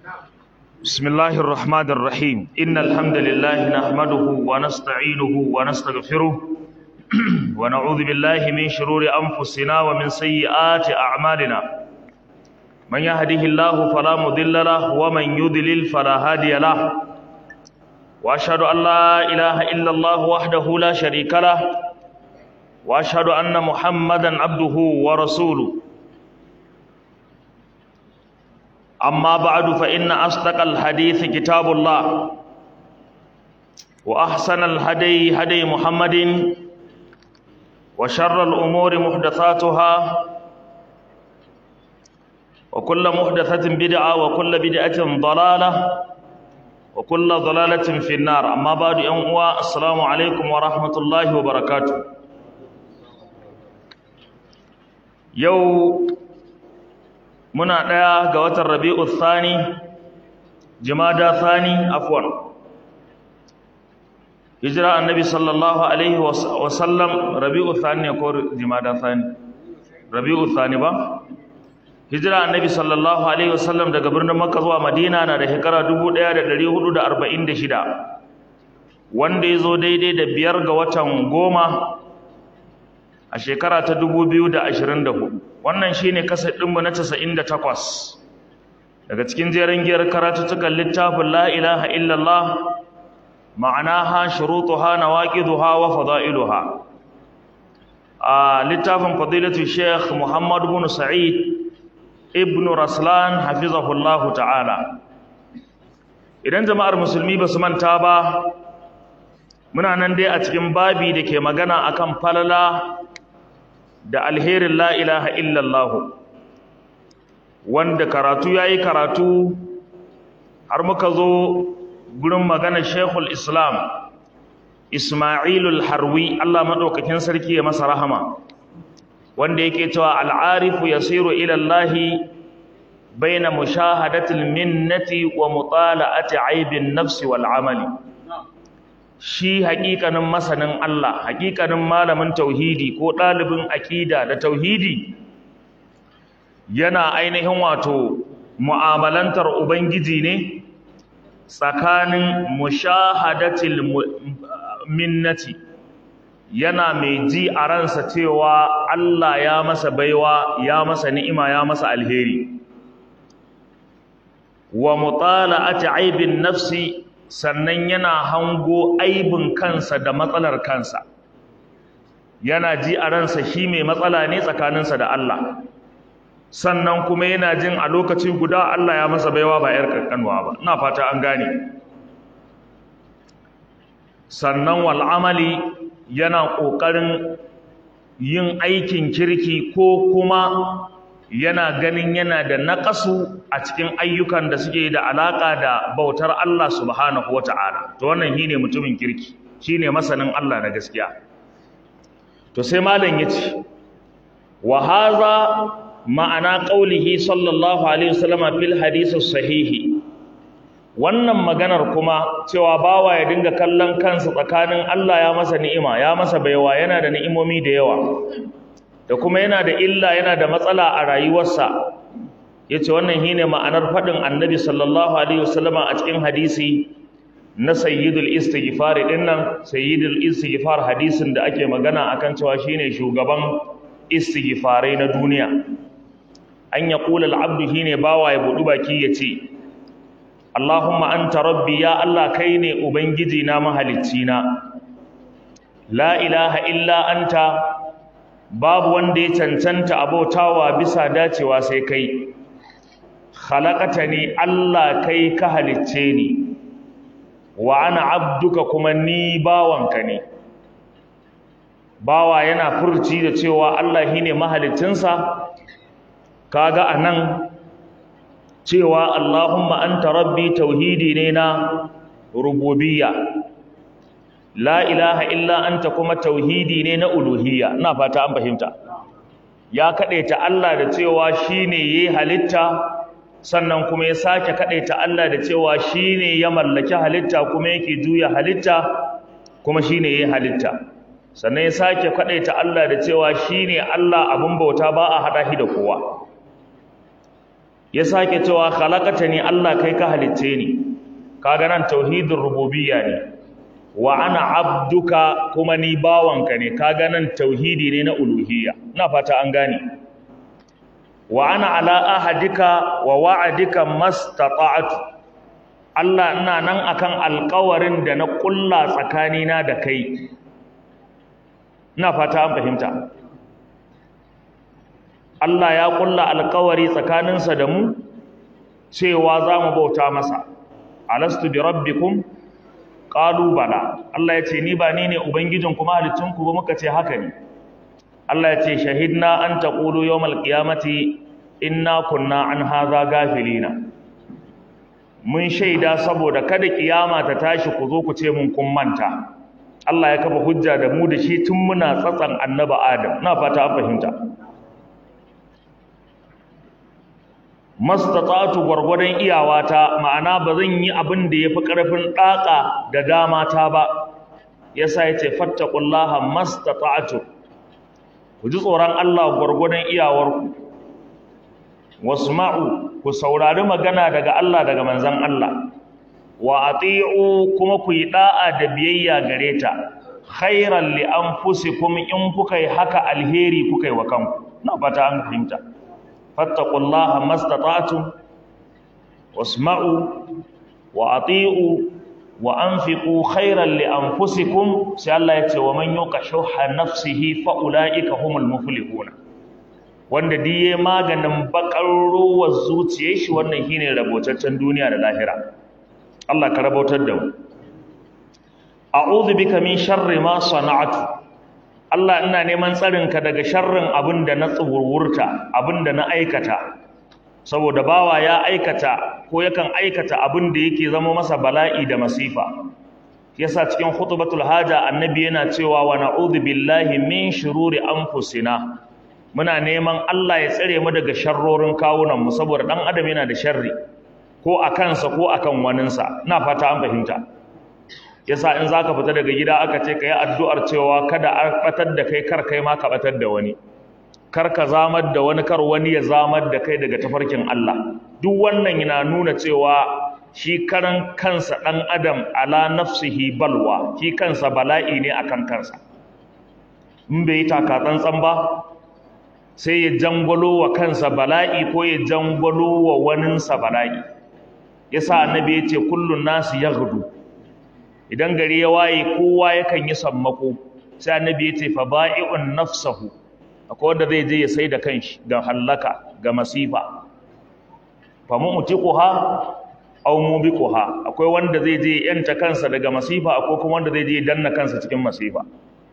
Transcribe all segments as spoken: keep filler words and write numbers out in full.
بسم الله الرحمن الرحيم إن الحمد لله نحمده ونستعينه ونستغفره ونعوذ بالله من شرور أنفسنا ومن سيئات أعمالنا من يهده الله فلا مضل له ومن يضلل فلا هادي له وأشهد أن لا إله إلا الله وحده لا شريك له وأشهد أن محمدا عبده ورسوله أما بعد فإن أصدق الحديث كتاب الله وأحسن الهدي هدي محمد وشر الأمور محدثاتها وكل محدثة بدعة وكل بدعة ضلالة وكل ضلالة في النار. أما بعد أموا السلام عليكم ورحمة الله وبركاته. يوم muna ɗaya ga watan rabi'u thani jumada thani afwan hijira annabi sallallahu alaihi wa sallam rabi'u thani ko jumada thani rabi'u thani ba hijira annabi sallallahu alaihi wa sallam daga birnin makka zuwa madina na da shekara dubu ɗaya da ɗari hudu da arba'in da shida wanda ya zo daidai da biyar ga watan goma a shekara ta dubu biyu da ashirin da hudu. Wannan shi ne kasar ɗinmu na casa'in da takwas daga cikin jerin giyar karatuttukan littafin la ilaha illallah ma'anaha shurutuha nawaqiduha wa fada'iluha a littafin fadilatu sheikh muhammad ibn sa'id ibn raslan hafizahullahu ta'ala. Idan jama'ar musulmi ba su manta ba, muna nan dai a cikin babi da ke magana akan falala da alherin la ilaha illallah, wanda karatu yayi karatu har muka zo gurin maganar Sheikhul Islam Ismailul Harwi, Allah madaukakin sarki ya masa rahama, wanda yake cewa al-arifu yasiru ila Allah baina mushahadatil minnati wa mutala'ati aibin nafsi wal amali. Shi haƙiƙanin masanin Allah, haƙiƙanin malamin tauhidi ko ɗalibin aƙida da tauhidi yana ainihin wato mu'amalantar Ubangiji ne tsakanin mushahadatil minnati, yana mai ji a ransa cewa Allah ya masa baiwa, ya masa ni'ima, ya masa alheri, wa mutala'ati aibin nafsi, sannan yana hango aibin kansa da matsalar kansa, yana ji a ransa shi mai matsala ne tsakaninsa da Allah, sannan kuma yana jin a lokacin guda Allah ya masa baiwa ba 'yar kankanwa ba. Ina fata an gane. Sannan wal amali, yana ƙoƙarin yin aikin kirki ko kuma yana ganin yana da naƙasu a cikin ayyukan da suke da alaƙa da bautar Allah subhanahu wata'ala. To wannan shine mutumin kirki, shine masanin Allah na gaskiya. To sai malam yace wa hadha ma'ana qaulihi sallallahu alaihi wasallam fil hadith sahihi. Wannan maganar kuma cewa bawa ya dinga kallon kansa tsakanin Allah ya masa ni'ima, ya masa baiwa, yana da ni'imomi da yawa, da kuma yana da illa, yana da matsala a rayuwarsa, yace wannan shine ma'anar fadin annabi sallallahu alaihi wasallam a cikin hadisi na sayyidul istighfar dinnan. Sayyidul istighfar hadisin da ake magana akan cewa shine shugaban istighfarai na duniya. An yaqula al-abdu shine bawa ya budu baki yace Allahumma anta rabbi, ya Allah kai ne ubangiji na, mahalicci na, la ilaha illa anta, babu wanda ya cancanta abotawa bisa dacewa sai kai, khalaqatani, Allah kai ka halicce ni, wa ana abduka, kuma ni bawanka ne. Bawa yana furci da cewa Allah shine mahaliccinsa. Kaga anan cewa Allahumma anta rabbi tauhidi ne na rububiyya, la ilaha illa anta kuma tauhidi ne na uluhiyya. Ina fata an fahimta. Ya kadaita Allah da cewa shine yayi halitta, sannan kuma ya sake kadaita Allah da cewa shine ya mallaki halitta kuma yake juya halitta, kuma shine yayi halitta. Sannan ya sake kadaita Allah da cewa shine Allah abun bauta, ba a hada shi da kowa. ya sake cewa khalaqatani Allah kai ka halicce ni kaga nan tauhidin rububiyya ne wa ana abduka kuma ni bawanka ne kaga nan tauhidi ne na uluhiyya ina fata an gane wa ana ala ahadika wa wa'adika mastata'tu Allah ina nan akan alƙawarin da na kulla tsakanina da kai ina fata an fahimta Allah ya kulla alƙawari tsakaninsa da mu cewa za mu bauta masa alastu bi rabbikum qalu bala Allah ya ce ni ba ni ne ubangijin kuma halicin ku ba muka ce haka ne Allah ya ce shahidna an taqulu yawmal qiyamati inna kunna an hadha gafilina mun shaida saboda kada kiyama ta tashi ku zo ku ce mun kun manta Allah ya kafa hujja da mu da shi tun muna tsatsan annaba Adam na fata an fahimta mastata'tu gwargwadon iyawata ma'ana ba zan yi abin da yafi karfin daka da dama ta ba yasa yace fattaqullaha mastata'tu ku ji tsoron Allah gwargwadon iyawarku wasma'u ku saurari magana daga Allah daga manzon Allah wa ati'u kuma ku yi da'a da biyayya gare ta khairan li anfusikum in kuka yi haka alheri kuka yi wa kanku na fata an fahimta fattaqullaha mastata'tum wasma'u wa ati'u wa anfiqu khairan li anfusikum sai Allah ya ce wa man yuqa shuhha nafsihi fa ulaika humul muflihun wanda diye maganin bakar ruwar zuciyar shi wannan shine rabotaccen duniya da lahira Allah ka rabotar da mu a'udhu bika min sharri ma sana'tu Allah ina neman tsarin ka daga sharrin abinda na tsuwurwurta abinda na aikata saboda bawa ya aikata ko yakan aikata abinda yake zama masa bala'i da masifa yasa cikin khutbatul haja annabi yana cewa wa na'udhu billahi min shururi anfusina muna neman Allah ya tsare mu daga sharrorin kawunan mu saboda dan adam yana da sharri ko a kansa ko akan waninsa ina fata an fahimta yasa in zaka fita daga gida aka ce kai addu'ar cewa kada a batar da kai kar kai ma ka batar da wani kar ka zamar da wani kar wani ya zamar da kai daga tafarkin Allah duk wannan yana nuna cewa shi karan kansa dan adam ala nafsihi balwa shi kansa bala'i ne akan kansa in bai taka tsantsan ba sai ya jangwalo wa kansa bala'i ko ya jangwalo wa waninsa bala'i yasa annabi ya ce kullun nasu yaghdu idan gari ya waye kowa yakan yi sammako sai annabi ya ce fa ba'i'un nafsahu akwai wanda zai je ya sai da kanshi ga hallaka ga masifa fa mu'tiquha aw mubiquha akwai wanda zai je yanta kansa daga masifa akwai kuma wanda zai je danna kansa cikin masifa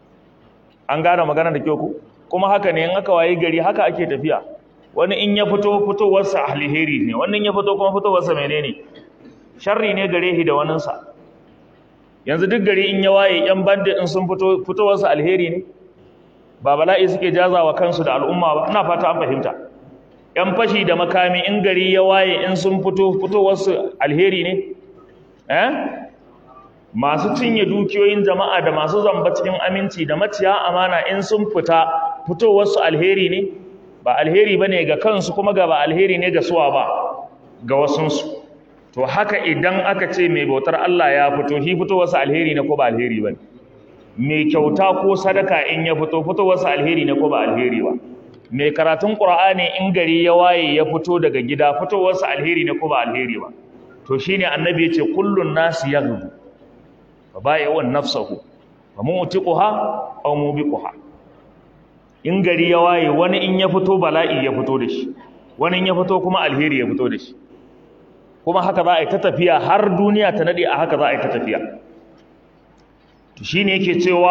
an gane magana da kyau ku kuma haka ne in aka waye gari haka ake tafiya wani in ya fito fitowarsa alheri ne wannan ya fito kuma fitowarsa menene sharri ne gare shi da waninsa yanzu duk gari in ya waye yan bandi in sun fito fitowarsa alheri ne ba bala'i suke jazawa kansu da al'umma ba ina fata an fahimta yan fashi da makami in gari ya waye in sun fito fitowarsu alheri ne eh masu cinye dukiyoyin jama'a da masu zamba cikin aminci da maciya amana in sun fita fitowarsu alheri ne ba alheri bane ga kansu kuma ga ba alheri ne ga suwa ba ga wasunsu to haka idan aka ce mai bautar Allah ya fito shi fitowarsa alheri ne ko ba alheri bane mai kyauta ko sadaka in ya fito fitowarsa alheri ne ko ba alheri ba mai karatun Qur'ani in gari ya waye ya fito daga gida fitowarsa alheri ne ko ba alheri ba to shine annabi ya ce kullun nasi yaghdu fa bai'un nafsuhu fa mu'tiquha aw mubiquha in gari ya waye wani in ya fito bala'i ya fito da shi wani in ya fito kuma alheri ya fito da shi kuma haka za a yi ta tafiya har duniya ta nade a haka za a yi ta tafiya to shine yake cewa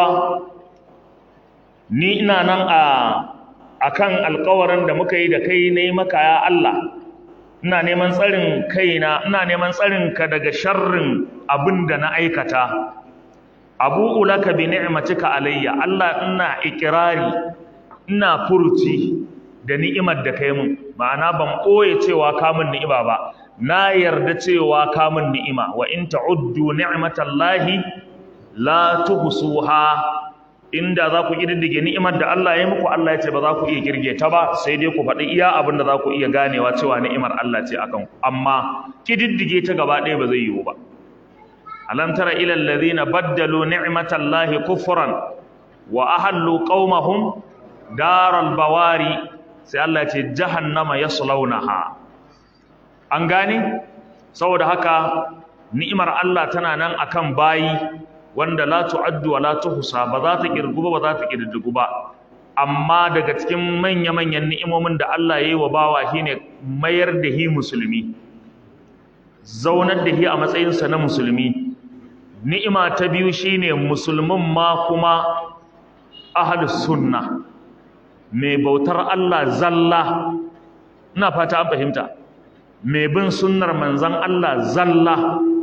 ni ina nan a akan alƙawarin da muka yi da kai nayi maka ya Allah ina neman tsarin kaina ina neman tsarin ka daga sharrin abinda na aikata abu'u laka bi ni'matika alayya Allah ina ikirari ina furuci da ni'imar da kai mun ma'ana ban koye cewa ka mun ni'ima ba na yarda cewa ka mun ni'ima wa in ta'uddu ni'matallahi la tuhsuha inda za ku ƙididdige ni'imar da Allah ya yi muku, Allah ya ce ba za ku iya kirge ta ba, sai dai ku faɗi iya abin da za ku iya ganewa cewa ni'imar Allah ce akan ku, amma ƙididdige ta gaba ɗaya ba zai yiwu ba. alam tara ila alladhina baddalu ni'matallahi kufran wa ahallu qaumahum daral bawari, sai Allah ya ce jahannama yaslaunaha. An gane? Saboda haka ni'imar Allah tana nan akan bayi wanda la tu'addu wa la tuhsa, ba za ta kirgu ba, ba za ta kididdigu ba. Amma daga cikin manya-manyan ni'imomin da Allah ya yi wa bawa shine mayar da hi musulmi, zaunar da hi a matsayinsa na musulmi. Ni'ima ta biyu shine musulmin ma kuma ahlus sunna, mai bautar Allah zalla, ina fata an fahimta, mai bin sunnar manzon Allah zalla,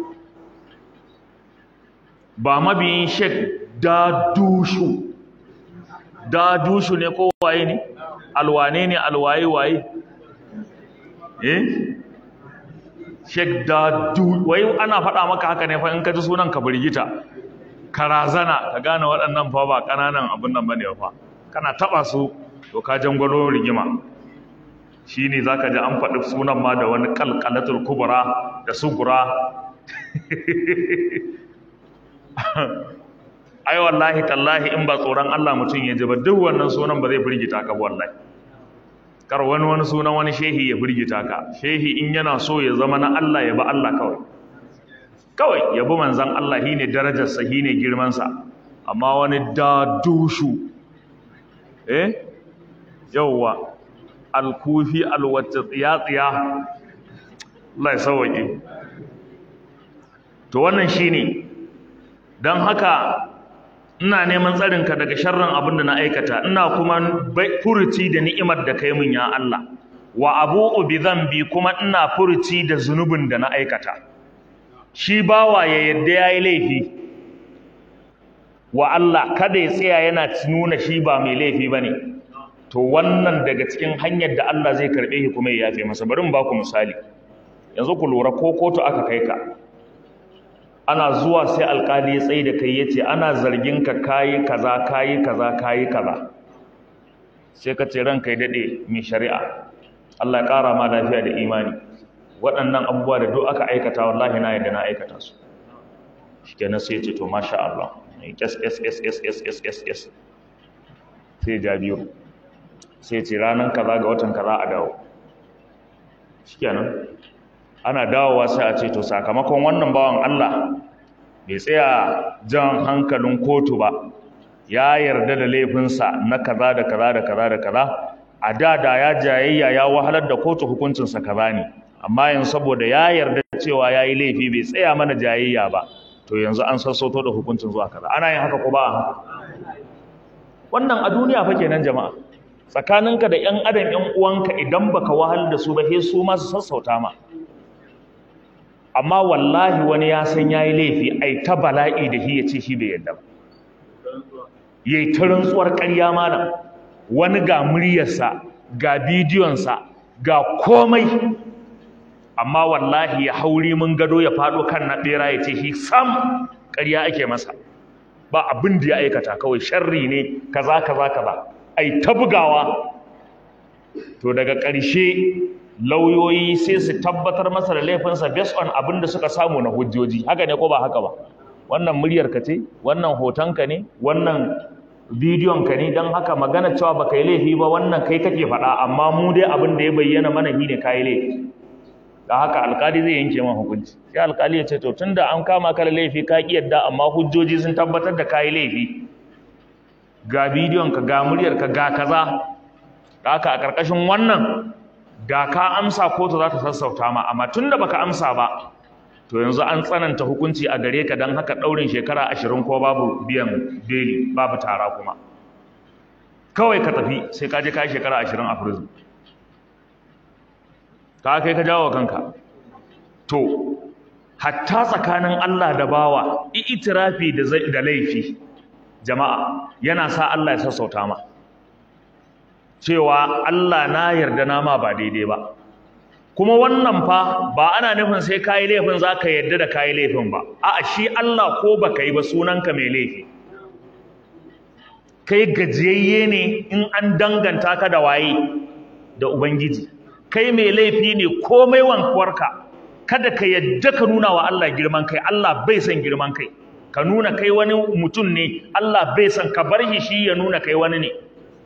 ba mabiyin shek dadushu dadushu ne ko waye ne, alwane ne, alwaye waye, eh shek dadu wai ana faɗa maka haka ne fa in ka ji sunan ka burgita, ka razana, ka gane waɗannan fa ba ƙananan abin nan bane fa, kana taɓa su to ka jangwalo rigima. Shine zaka ji an faɗi sunan ma da wani qalqalatul kubra da sugura. Ai wallahi tallahi in ba tsoron Allah mutum ya ji ba, duk wannan sunan ba zai firgita ka wallahi. Kar wani wani sunan wani shehi ya firgita ka. Shehi in yana so ya zama na Allah ya ba Allah kawai. Kawai ya bi manzon Allah, shine darajar sa, shine girman sa. Amma wani dadushu eh yawwa alkufi alwata tsiya tsiya, Allah ya sauke. To wannan shine, don haka ina neman tsarinka daga sharrin abin da na aikata, ina kuma furuci da ni'imar da kai min ya Allah, wa abu'u bi dhanbi, kuma ina furuci da zunubin da na aikata. Shi bawa ya yadda yayi laifi wa Allah, kada ya tsaya yana nuna shi ba mai laifi bane, to wannan daga cikin hanyar da Allah zai karbe shi kuma ya yafe masa. Bari mu ba ku misali. Yanzu ku lura, ko kotu aka kai ka, ana zuwa sai alƙali ya tsaye da kai ya ce ana zargin ka kayi kaza kayi kaza kayi kaza, sai ka ce ranka ya daɗe mai shari'a, Allah ya ƙara ma lafiya da imani, waɗannan abubuwa da duk aka aikata wallahi na yadda na aikata su. Shikenan sai ya ce to masha Allah, s s s s s s s s sai ja biyu, sai ce ranar kaza ga watan kaza a dawo. Shikenan ana dawowa sai a ce to sakamakon wannan bawan Allah bai tsaya jan hankalin kotu ba, ya yarda da laifinsa na kaza da kaza da kaza da kaza, a da da ya jayayya ya wahalar da kotu, hukuncinsa kaza ne, amma yanzu saboda ya yarda cewa ya yi laifi bai tsaya mana jayayya ba, to yanzu an sassauto da hukuncin zuwa kaza. Ana yin haka ko ba haka? Wannan a duniya fa kenan jama'a, tsakaninka da 'yan adam 'yan uwanka idan baka wahal da su ba, he su ma su sassauta ma. Amma wallahi wani ya san yayi laifi, ai ta bala'i da shi ya ce shi bai yadda ba, yayi ta rantsuwar ƙarya malam, wani ga muryarsa ga bidiyonsa ga komai, amma wallahi ya hauri mun gado ya faɗo kan na ɓera ya ce shi sam ƙarya ake masa, ba abin da ya aikata, kawai sharri ne kaza kaza kaza, ai ta bugawa. To daga ƙarshe lauyoyi sai su tabbatar masa da laifinsa based on abin da suka samu na hujjoji. Haka ne ko ba haka ba? Wannan muryar ka ce, wannan hoton ka ne, wannan bidiyon ka ne, don haka magana cewa baka yi laifi ba wannan kai kake faɗa, amma mu dai abin da ya bayyana mana shi ne kayi laifi. Da haka alkali zai yanke man hukunci. Sai alkali ya ce to tunda an kama ka da laifi ka ki yadda, amma hujjoji sun tabbatar da kayi laifi, ga bidiyon ka, ga muryar ka, ga kaza. Da haka a ƙarƙashin wannan da ka amsa kotu za ta sassauta ma, amma tun da baka amsa ba, to yanzu an tsananta hukunci a gare ka, don haka ɗaurin shekara ashirin ko babu biyan beli, babu tara kuma. Kawai ka tafi sai ka je ka yi shekara ashirin a prison. Ka kai ka jawo kanka. To, hatta tsakanin Allah da bawa, itirafi da laifi, jama'a, yana sa Allah ya sassauta ma. Cewa Allah na yarda na ma ba daidai ba, kuma wannan fa ba ana nufin sai kayi laifin za ka yarda da kayi laifin ba, a'a shi Allah ko baka yi ba sunanka mai laifi. kai gajiyayye ne in an danganta ka da waye da ubangiji, kai mai laifi ne komai wankuwarka. Kada ka yadda ka nuna wa Allah girman kai, Allah bai san girman kai. Ka nuna kai wani mutum ne, Allah bai san, ka bar shi shi ya nuna kai wani ne.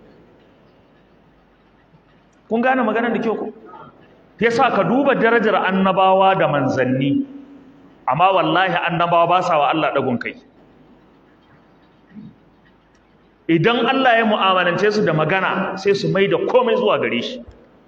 Kun gane maganar da kyau ko? Yasa ka duba darajar annabawa da manzanni, amma wallahi annabawa ba sa wa Allah dagun kai. Idan Allah ya mu'amalance su da magana sai su mai da komai zuwa gare shi.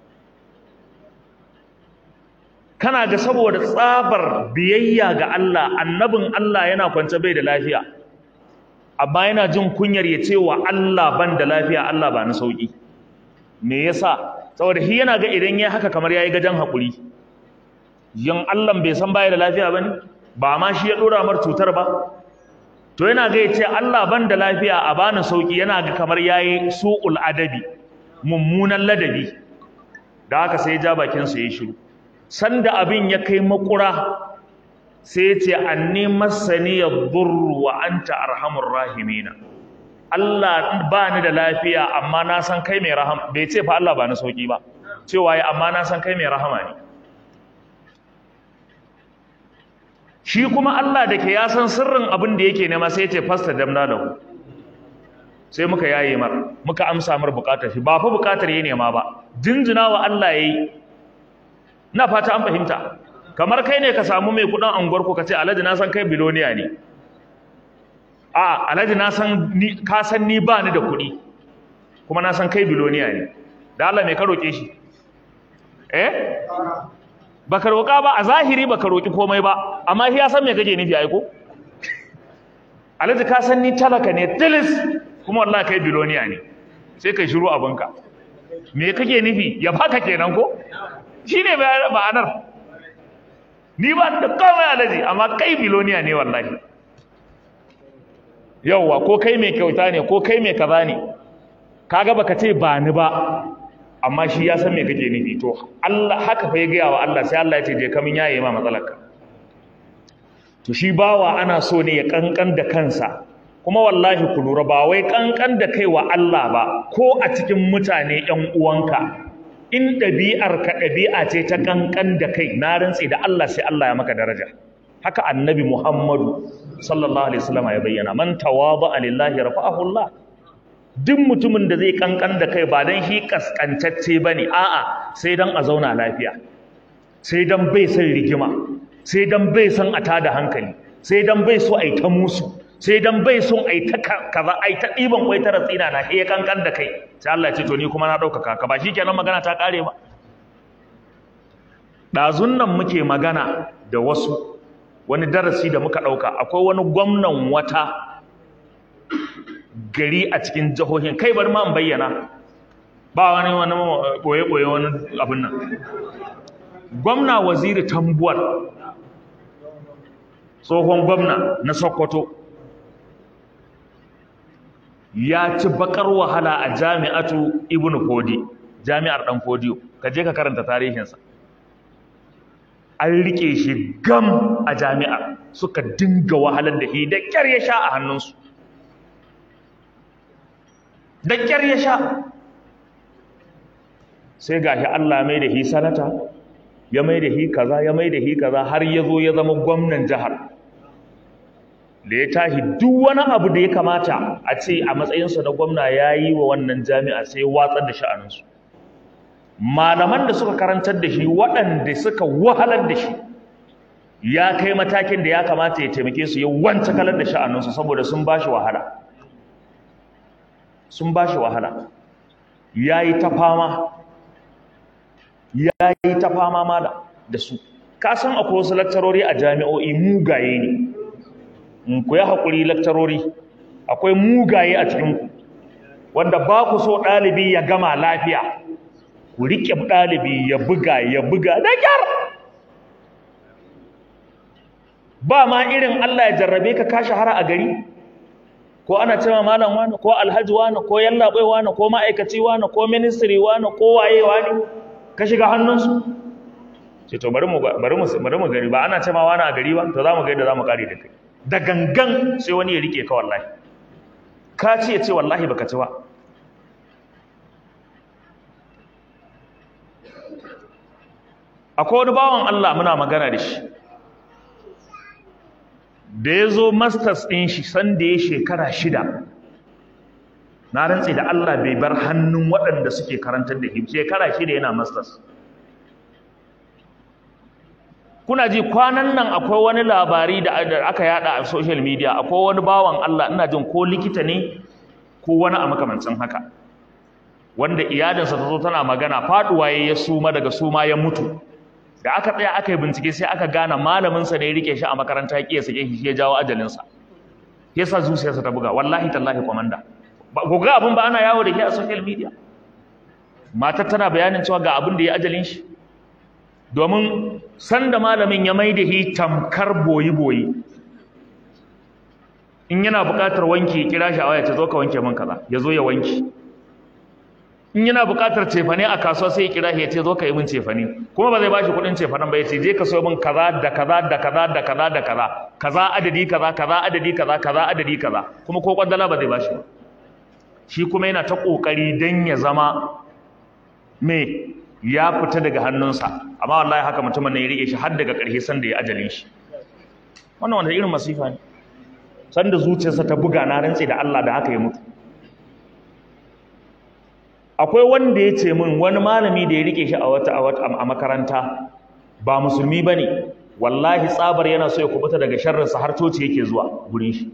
Kana ga saboda tsabar biyayya ga Allah, annabin Allah yana kwance bai da lafiya, amma yana jin kunyar ya ce wa Allah ban da lafiya, Allah ba na sauki. Me yasa? Saboda shi yana ga idan ya haka kamar yayi gajan hakuri. Yan Allah bai san bai da lafiya bane, ba ma shi ya dora mar cutar ba. To yana ga ya ce Allah ban da lafiya a bani sauki, yana ga kamar yayi su'ul adabi, mummunan ladabi. Da haka sai ya ja bakin sa yayi shiru. Sanda abin ya kai makura sai ya ce anni masani yadhurru wa anta arhamur rahimina. Allah ba ni da lafiya amma na san kai mai rahama, bai ce fa Allah ba na sauki ba, cewa ya amma na san kai mai rahama ne. Shi kuma Allah da ke ya san sirrin abin da yake nema sai ya ce fasta damna da ku, sai muka yaye mar, muka amsa mar bukatar shi, ba fa bukatar ya nema ba, jinjina wa Allah yayi. Na fata an fahimta. Kamar kai ne ka samu mai kudin anguwar ku ka ce Alhaji na san kai biloniya ne, a Alhaji na san ni, ka san ni ba ni da kuɗi kuma na san kai biloniya ne, da Allah mai ka roƙe shi? Eh baka roƙa ba, a zahiri baka roƙi komai ba, amma shi ya san me kake nufi ai ko? Alhaji ka san ni talaka ne tilis kuma wallahi kai biloniya ne, sai kai shiru abinka. Me kake nufi? Ya baka kenan ko? Shi ne ma'anar. Ni ba da komai Alhaji, amma kai biloniya ne wallahi. Yauwa, ko kai mai kyauta ne, ko kai mai kaza ne, kaga baka ce ba ni ba, amma shi ya san me kake nufi. To Allah haka fa ya gaya wa Allah, sai Allah ya ce je ka min yaye ma matsalarka. To shi bawa ana so ne ya kankan da kansa, kuma wallahi ku lura ba wai kankan da kai wa Allah ba, ko a cikin mutane ƴan uwanka, in ɗabi'ar ka ɗabi'a ce ta kankan da kai, na rantsi da Allah sai Allah ya maka daraja. Haka annabi Muhammadu sallallahu alaihi wasallam ya bayyana, man tawada'a lillahi rafa'ahu Allah. Duk mutumin da zai kankan da kai ba dan shi kaskantacce bane, a'a sai dan a zauna lafiya, sai dan bai san rigima, sai dan bai san a tada hankali, sai dan bai so ai ta musu, sai dan bai son ai ta kaza ai ta diban kwai ta ratsina na ya kankan da kai, sai Allah ya ce to ni kuma na dauka ka ba shikenan magana ta kare ba. Dazun nan muke magana da wasu, wani darasi da muka dauka, akwai wani gwamnan wata gari a cikin jihohin, kai bari ma in bayyana, ba wani wani boye boye wani abin nan. Gwamna Waziri Tambuwal, tsohon gwamna na Sokoto, ya ci bakar wahala a jami'atu Ibn Fodi, jami'ar Dan Fodiyo, ka je ka karanta tarihinsa. An rike shi gam a jami'ar, suka dinga wahalar da shi, da kyar ya sha a hannunsu, da kyar ya sha. Sai gashi Allah mai da shi sanata, ya mai da shi kaza, ya mai da shi kaza, har ya zo ya zama gwamnan jihar. Da ya tashi duk wani abu da ya kamata a ce a matsayinsa na gwamna ya yi wa wannan jami'a, sai watsar da sha'aninsu. Malaman da suka karantar da shi, waɗanda suka wahalar da shi, ya kai matakin da ya kamata ya taimake su, ya wanta kalar da sha'aninsu saboda sun ba shi wahala. Sun ba shi wahala. Ya yi ta fama, ya yi ta fama mala da su. Ka san akwai wasu lakcarori a jami'o'i mugaye ne. Ku yi haƙuri lakcarori, akwai mugaye a cikinku, wanda ba ku so ɗalibi ya gama lafiya, ku riƙe ɗalibi ya buga ya buga da kyar. Ba ma irin Allah ya jarrabe ka ka shahara a gari, ko ana cewa malam wani, ko alhaji wani, ko yallaɓai wani, ko ma'aikaci wani, ko ministry wani, ko waye wani, ka shiga hannunsu. Ce to bari mu bari mu bari mu gari, ba ana cewa wani a gari ba, to za mu ga yadda za mu kare da kai. Da gangan sai wani ya rike ka wallahi, ka ce ya ce wallahi baka ci ba. Akwai wani bawan Allah muna magana da shi da ya zo masters ɗin shi sanda ya shekara shida, na rantse da Allah bai bar hannun waɗanda suke karantar da shi shekara shida yana masters. Kuna ji kwanan nan akwai wani labari da aka yada a social media, akwai wani bawan Allah ina jin ko likita ne ko wani a makamancin haka, wanda iyalinsa ta zo tana magana faduwa ya suma, daga suma ya mutu. Da aka tsaya aka yi bincike sai aka gane malaminsa ne ya rike shi a makaranta ya kiya sake shi ya jawo ajalinsa, ya sa zuciyarsa ta buga. Wallahi tallahi komanda, ba ku ga abin ba ana yawo da ke a social media. Matar tana bayanin cewa ga abin da ya ajalin shi, domin sanda malamin ya mai da shi tamkar boyi-boyi. In yana buƙatar wanki ya kira shi a waya, ta zo ka wanke min kaza, ya zo ya wanki. In yana buƙatar cefane a kasuwa sai ya kira shi ya ce zo ka yi min cefane, kuma ba zai bashi kuɗin cefanen ba, ya ce je ka sayo min kaza da kaza da kaza da kaza da kaza kaza adadi kaza kaza adadi kaza kaza adadi kaza, kuma ko kwandala ba zai bashi ba. Shi kuma yana ta ƙoƙari dan ya zama me ya fita daga hannunsa, amma wallahi haka mutumin ne ya rike shi har daga ƙarshe sanda ya ajalin shi. Wannan wanda irin masifa ne, sanda zuciyarsa ta buga, na rantse da Allah da haka ya mutu. Akwai wanda ya ce min wani malami da ya rike shi a wata a wata a makaranta ba musulmi bane, wallahi tsabar yana so ya kubuta daga sharrinsa har coci yake zuwa gurin shi.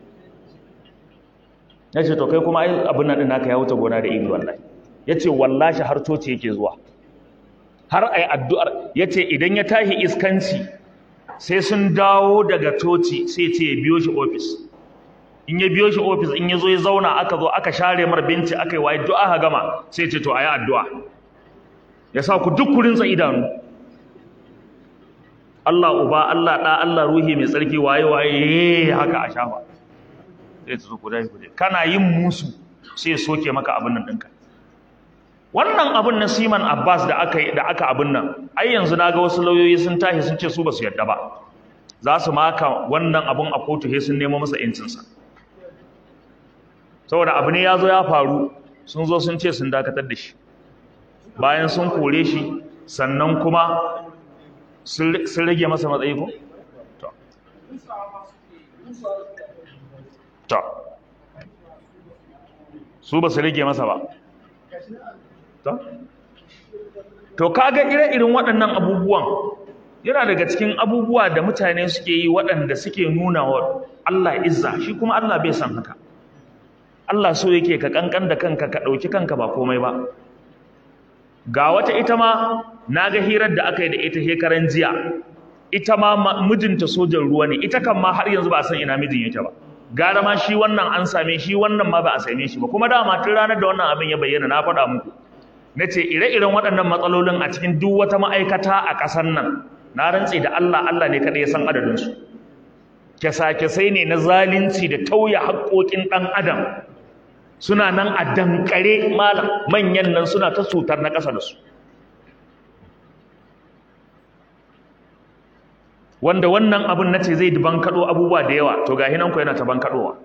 Nace to kai kuma ai abin nan din naka ya wuce gona da iri wallahi. Yace wallahi har coci yake zuwa, har ai addu'ar. Yace idan ya tashi iskanci sai sun dawo daga coci sai ce ya biyo shi office. In ya biyo shi ofis, in ya zo ya zauna aka zo aka share mar binci aka yi waye duk aka gama sai ce to a yi addu'a, ya sa ku duk kurinsa idanu. Allah uba, Allah ɗa, Allah ruhi mai tsarki, waye waye haka a shafa sai ta zo ku dai ku dai kana yin musu sai ya soke maka abin nan ɗinka. Wannan abin na Siman Abbas da aka da aka abin nan, ai yanzu naga wasu lauyoyi sun tashi sun ce su ba su yarda ba, za su maka wannan abin a kotu sai sun nemo masa yancinsa. Saboda abu ne ya zo ya faru, sun zo sun ce sun dakatar da shi, bayan sun kore shi sannan kuma sun rage masa matsayi ko? to su ba su rage masa ba. To kaga ire-iren waɗannan abubuwan yana daga cikin abubuwa da mutane suke yi waɗanda suke nuna wa Allah izza, shi kuma Allah bai san haka. Allah so yake ka kankan da kanka, ka ɗauki kanka ba komai ba. Ga wata ita ma na ga hirar da aka yi da ita shekaran jiya, ita ma mijinta sojan ruwa ne, ita kan ma har yanzu ba a san ina mijin yake ba. Gara ma shi wannan an same shi, wannan ma ba a same shi ba. Kuma dama tun ranar da wannan abin ya bayyana na faɗa muku, na ce ire-iren waɗannan matsalolin a cikin duk wata ma'aikata a ƙasar nan, na rantse da Allah, Allah ne kaɗai ya san adadinsu. Kyasa-kyasai ne na zalunci da tauye haƙoƙin ɗan adam suna nan a dankare malam, manyan nan suna ta sutar na ƙasa da su, wanda wannan abin na ce zai bankaɗo abubuwa da yawa, to ga hinan ku yana ta bankaɗowa.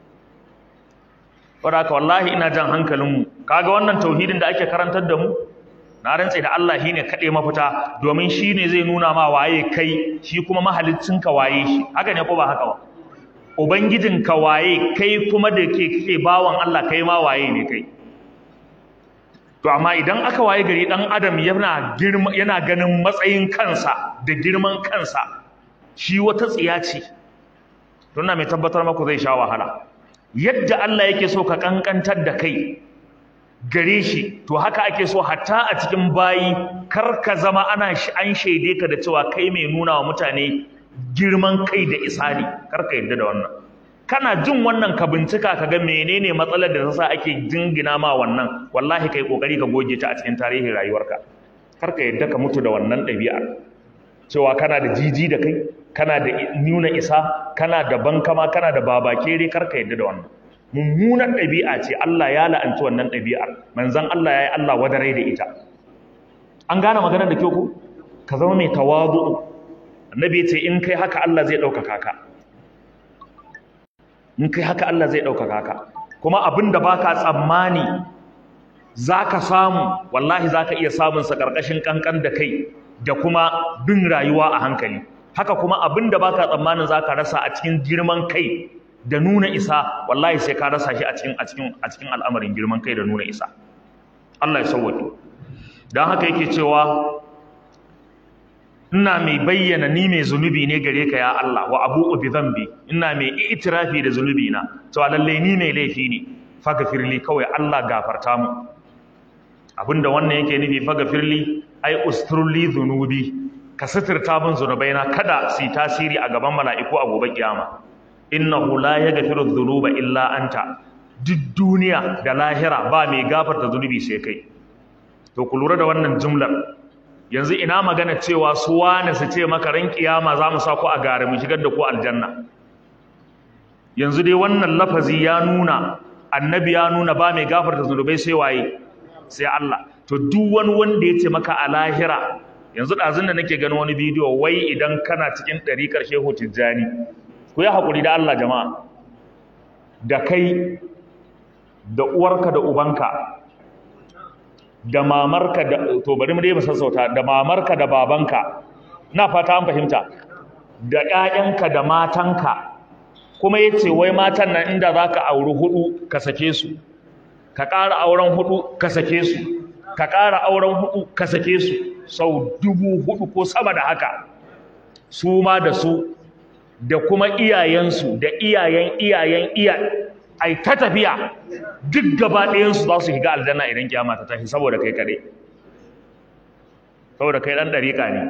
Wadda wallahi ina jan hankalinmu, kaga wannan tauhidin da ake karantar da mu, na rantse da Allah shi ne kaɗai mafita, domin shi ne zai nuna ma waye kai, shi kuma mahalicinka waye shi. Haka ne ko ba haka ba? Ubangijinka waye kai, kuma da ke kake bawan Allah kai ma waye ne kai. To amma idan aka waye gari dan adam yana girma, yana ganin matsayin kansa da girman kansa shi wata tsiya ce, to ina mai tabbatar maku zai sha wahala. Yadda Allah yake so ka kankantar da kai gare shi, to haka ake so hatta a cikin bayi kar ka zama ana an shaide ka da cewa kai mai nuna wa mutane girman kai da isa ne, kar ka yarda da wannan. Kana jin wannan ka bincika ka ga menene matsalar da ta sa ake jingina ma wannan, wallahi kai kokari ka goge ta a cikin tarihin rayuwarka. Kar ka yarda ka mutu da wannan ɗabi'ar cewa kana da jiji da kai, kana da nuna isa, kana da bankama, kana da babakere. Kar ka yarda da wannan mummunar ɗabi'a ce. Allah ya la'anci wannan ɗabi'ar, manzon Allah ya yi Allah wadarai da ita. An gane maganar da kyau ko? Ka zama mai tawazu. Annabi ya ce in kai haka Allah zai ɗaukaka ka, in kai haka Allah zai ɗaukaka ka. kuma abin da baka tsammani zaka samu wallahi zaka iya samun sa karkashin kankan da kai da kuma bin rayuwa a hankali. Haka kuma abin da baka tsammanin zaka rasa a cikin girman kai da nuna isa wallahi sai ka rasa shi a cikin a cikin a cikin al'amarin girman kai da nuna isa. Allah ya sauwaƙe. Dan haka yake cewa ina mai bayyana ni mai zunubi ne gare ka ya Allah wa abu'u bi dhanbi, ina mai itirafi da zunubi na to lalle ni mai laifi ne, faghfirli, kawai Allah gafarta mu. Abinda wannan yake nufi faghfirli ai usturli dhunubi, ka sitirta min zunubaina kada su yi tasiri a gaban mala'iku a gobe kiyama. Innahu la yaghfiru dhunuba illa anta, duk duniya da lahira ba mai gafarta zunubi sai kai. To ku lura da wannan jumlar, yanzu ina magana cewa su wane su ce maka ran kiyama za mu sa ku a gare mu shigar da ku aljanna. Yanzu dai wannan lafazi ya nuna, annabi ya nuna ba mai gafarta zunubai sai waye? Sai Allah. To duk wani wanda ya ce maka a lahira, yanzu ɗazun da nake ganin wani bidiyo wai idan kana cikin ɗariƙar Shehu Tijjani, ku yi haƙuri da Allah jama'a, da kai da uwarka da ubanka da mamarka da, to bari mu dai mu sassauta, da mamarka da babanka, na fata an fahimta, da ƴaƴanka da matanka, kuma yace wai matan nan inda zaka auri hudu ka sake su, ka ƙara auren hudu ka sake su, ka ƙara auren hudu ka sake su sau dubu hudu ko sama da haka, su ma da su da kuma iyayensu da iyayen iyayen iya ai ta tafiya duk gaba ɗayansu za su shiga aljanna idan kiyama ta tashi saboda kai kaɗai, saboda kai ɗan ɗariƙa ne.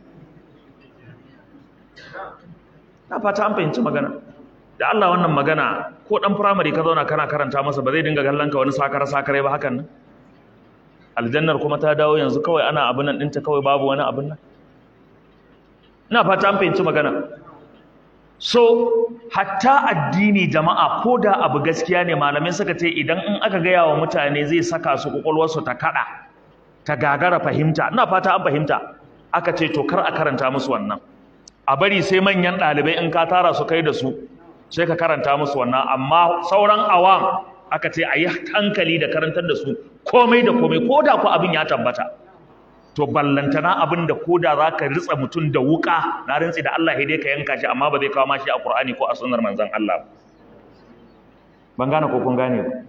Na fata an fahimci magana. Da Allah wannan magana ko ɗan firamare ka zauna kana karanta masa ba zai dinga kallon ka wani sakare sakare ba hakan nan. Aljannar kuma ta dawo yanzu kawai ana abin nan ɗinta kawai babu wani abin nan. Ina fata an fahimci magana. So hatta addini jama'a ko da abu gaskiya ne malamai suka ce idan in aka gaya wa mutane zai saka su kwakwalwarsu ta kada ta gagara fahimta, ina fata an fahimta, aka ce to kar a karanta musu wannan, a bari sai manyan ɗalibai in ka tara su kai da su sai ka karanta musu wannan, amma sauran awam aka ce a yi hankali da karantar da su komai da komai ko da ku abin ya tabbata. To ballantana abin da koda za ka ritsa mutum da wuka na rintsi da Allah dai ka yanka shi amma ba zai kawo mashi a Qur'ani ko a sunnar manzon Allah. Ban gane ko kun gane ba.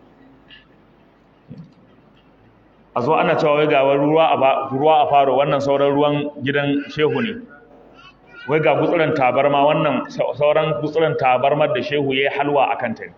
A zo ana cewa wai ga ruwa a ruwa a faro, wannan sauran ruwan gidan shehu ne. Wai ga gutsuran tabarma, wannan sauran gutsuran tabarmar da shehu yayi halwa akan ta.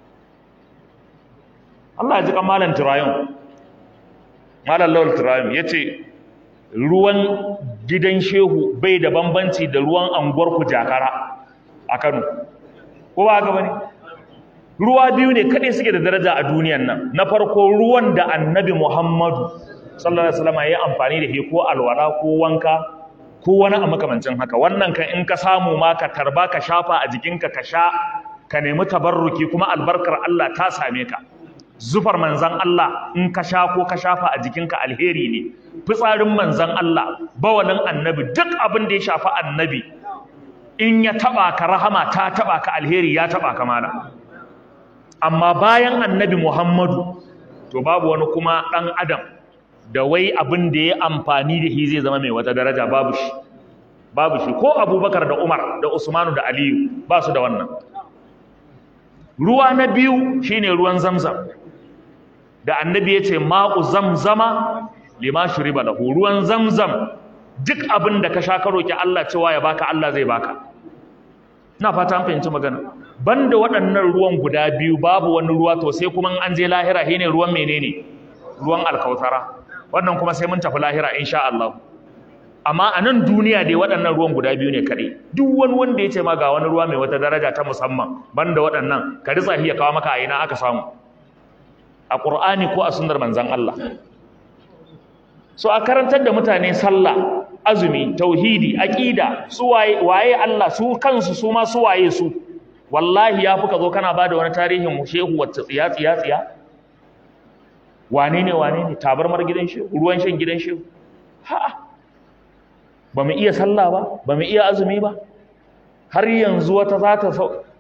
Allah ya ji kan malam Turayon. Malam Lawal Turayim ya ce ruwan gidan shehu bai da bambanci da ruwan anguwar ku Jakara a Kano. Ko ba haka bane? Ruwa biyu ne kaɗai suke da daraja a duniyan nan. Na farko ruwan da Annabi Muhammadu sallallahu alaihi wasallam ya yi amfani da shi ko alwala ko wanka ko wani a makamancin haka. Wannan kan in ka samu ma ka tarba ka shafa a jikinka ka sha ka nemi tabarruki kuma albarkar Allah ta same ka. Zufar manzan Allah in ka sha ko ka shafa a jikinka alheri ne, fitsarin manzan Allah, bawalin annabi, duk abin da ya shafi annabi in ya taba ka rahama ta taba ka, alheri ya taba ka mala. Amma bayan annabi Muhammadu to babu wani kuma dan adam da wai abin da ya amfani da shi zai zama mai wata daraja, babu shi babu shi ko Abubakar da Umar da Usmanu da Aliyu ba su da wannan. Ruwa na biyu shine ruwan Zamzam da annabi ya ce ma'u zamzama lima shuriba lahu, ruwan zamzam duk abin da ka sha ka roki Allah cewa ya baka Allah zai baka. Ina fata an fahimci magana. Banda waɗannan ruwan guda biyu babu wani ruwa, to sai kuma an je lahira shine ruwan menene? Ruwan alkautara. Wannan kuma sai mun tafi lahira insha Allah. Amma a nan duniya dai waɗannan ruwan guda biyu ne kaɗai. Duk wani wanda ya ce ma ga wani ruwa mai wata daraja ta musamman banda waɗannan, ka ritsa ya kawo maka a ina aka samu, a Qur'ani ko a sunnar manzon Allah. So a karantar da mutane sallah, azumi, tauhidi, aqida, su waye waye Allah, su kansu su ma su waye su. Wallahi ya fuka zo kana bada wani tarihin shehu wacce tsiya tsiya tsiya. Wane ne wane ne tabarmar gidan shehu, ruwan shan gidan shehu. Ha, ba mu iya sallah ba, ba mu iya azumi ba. Har yanzu wata za ta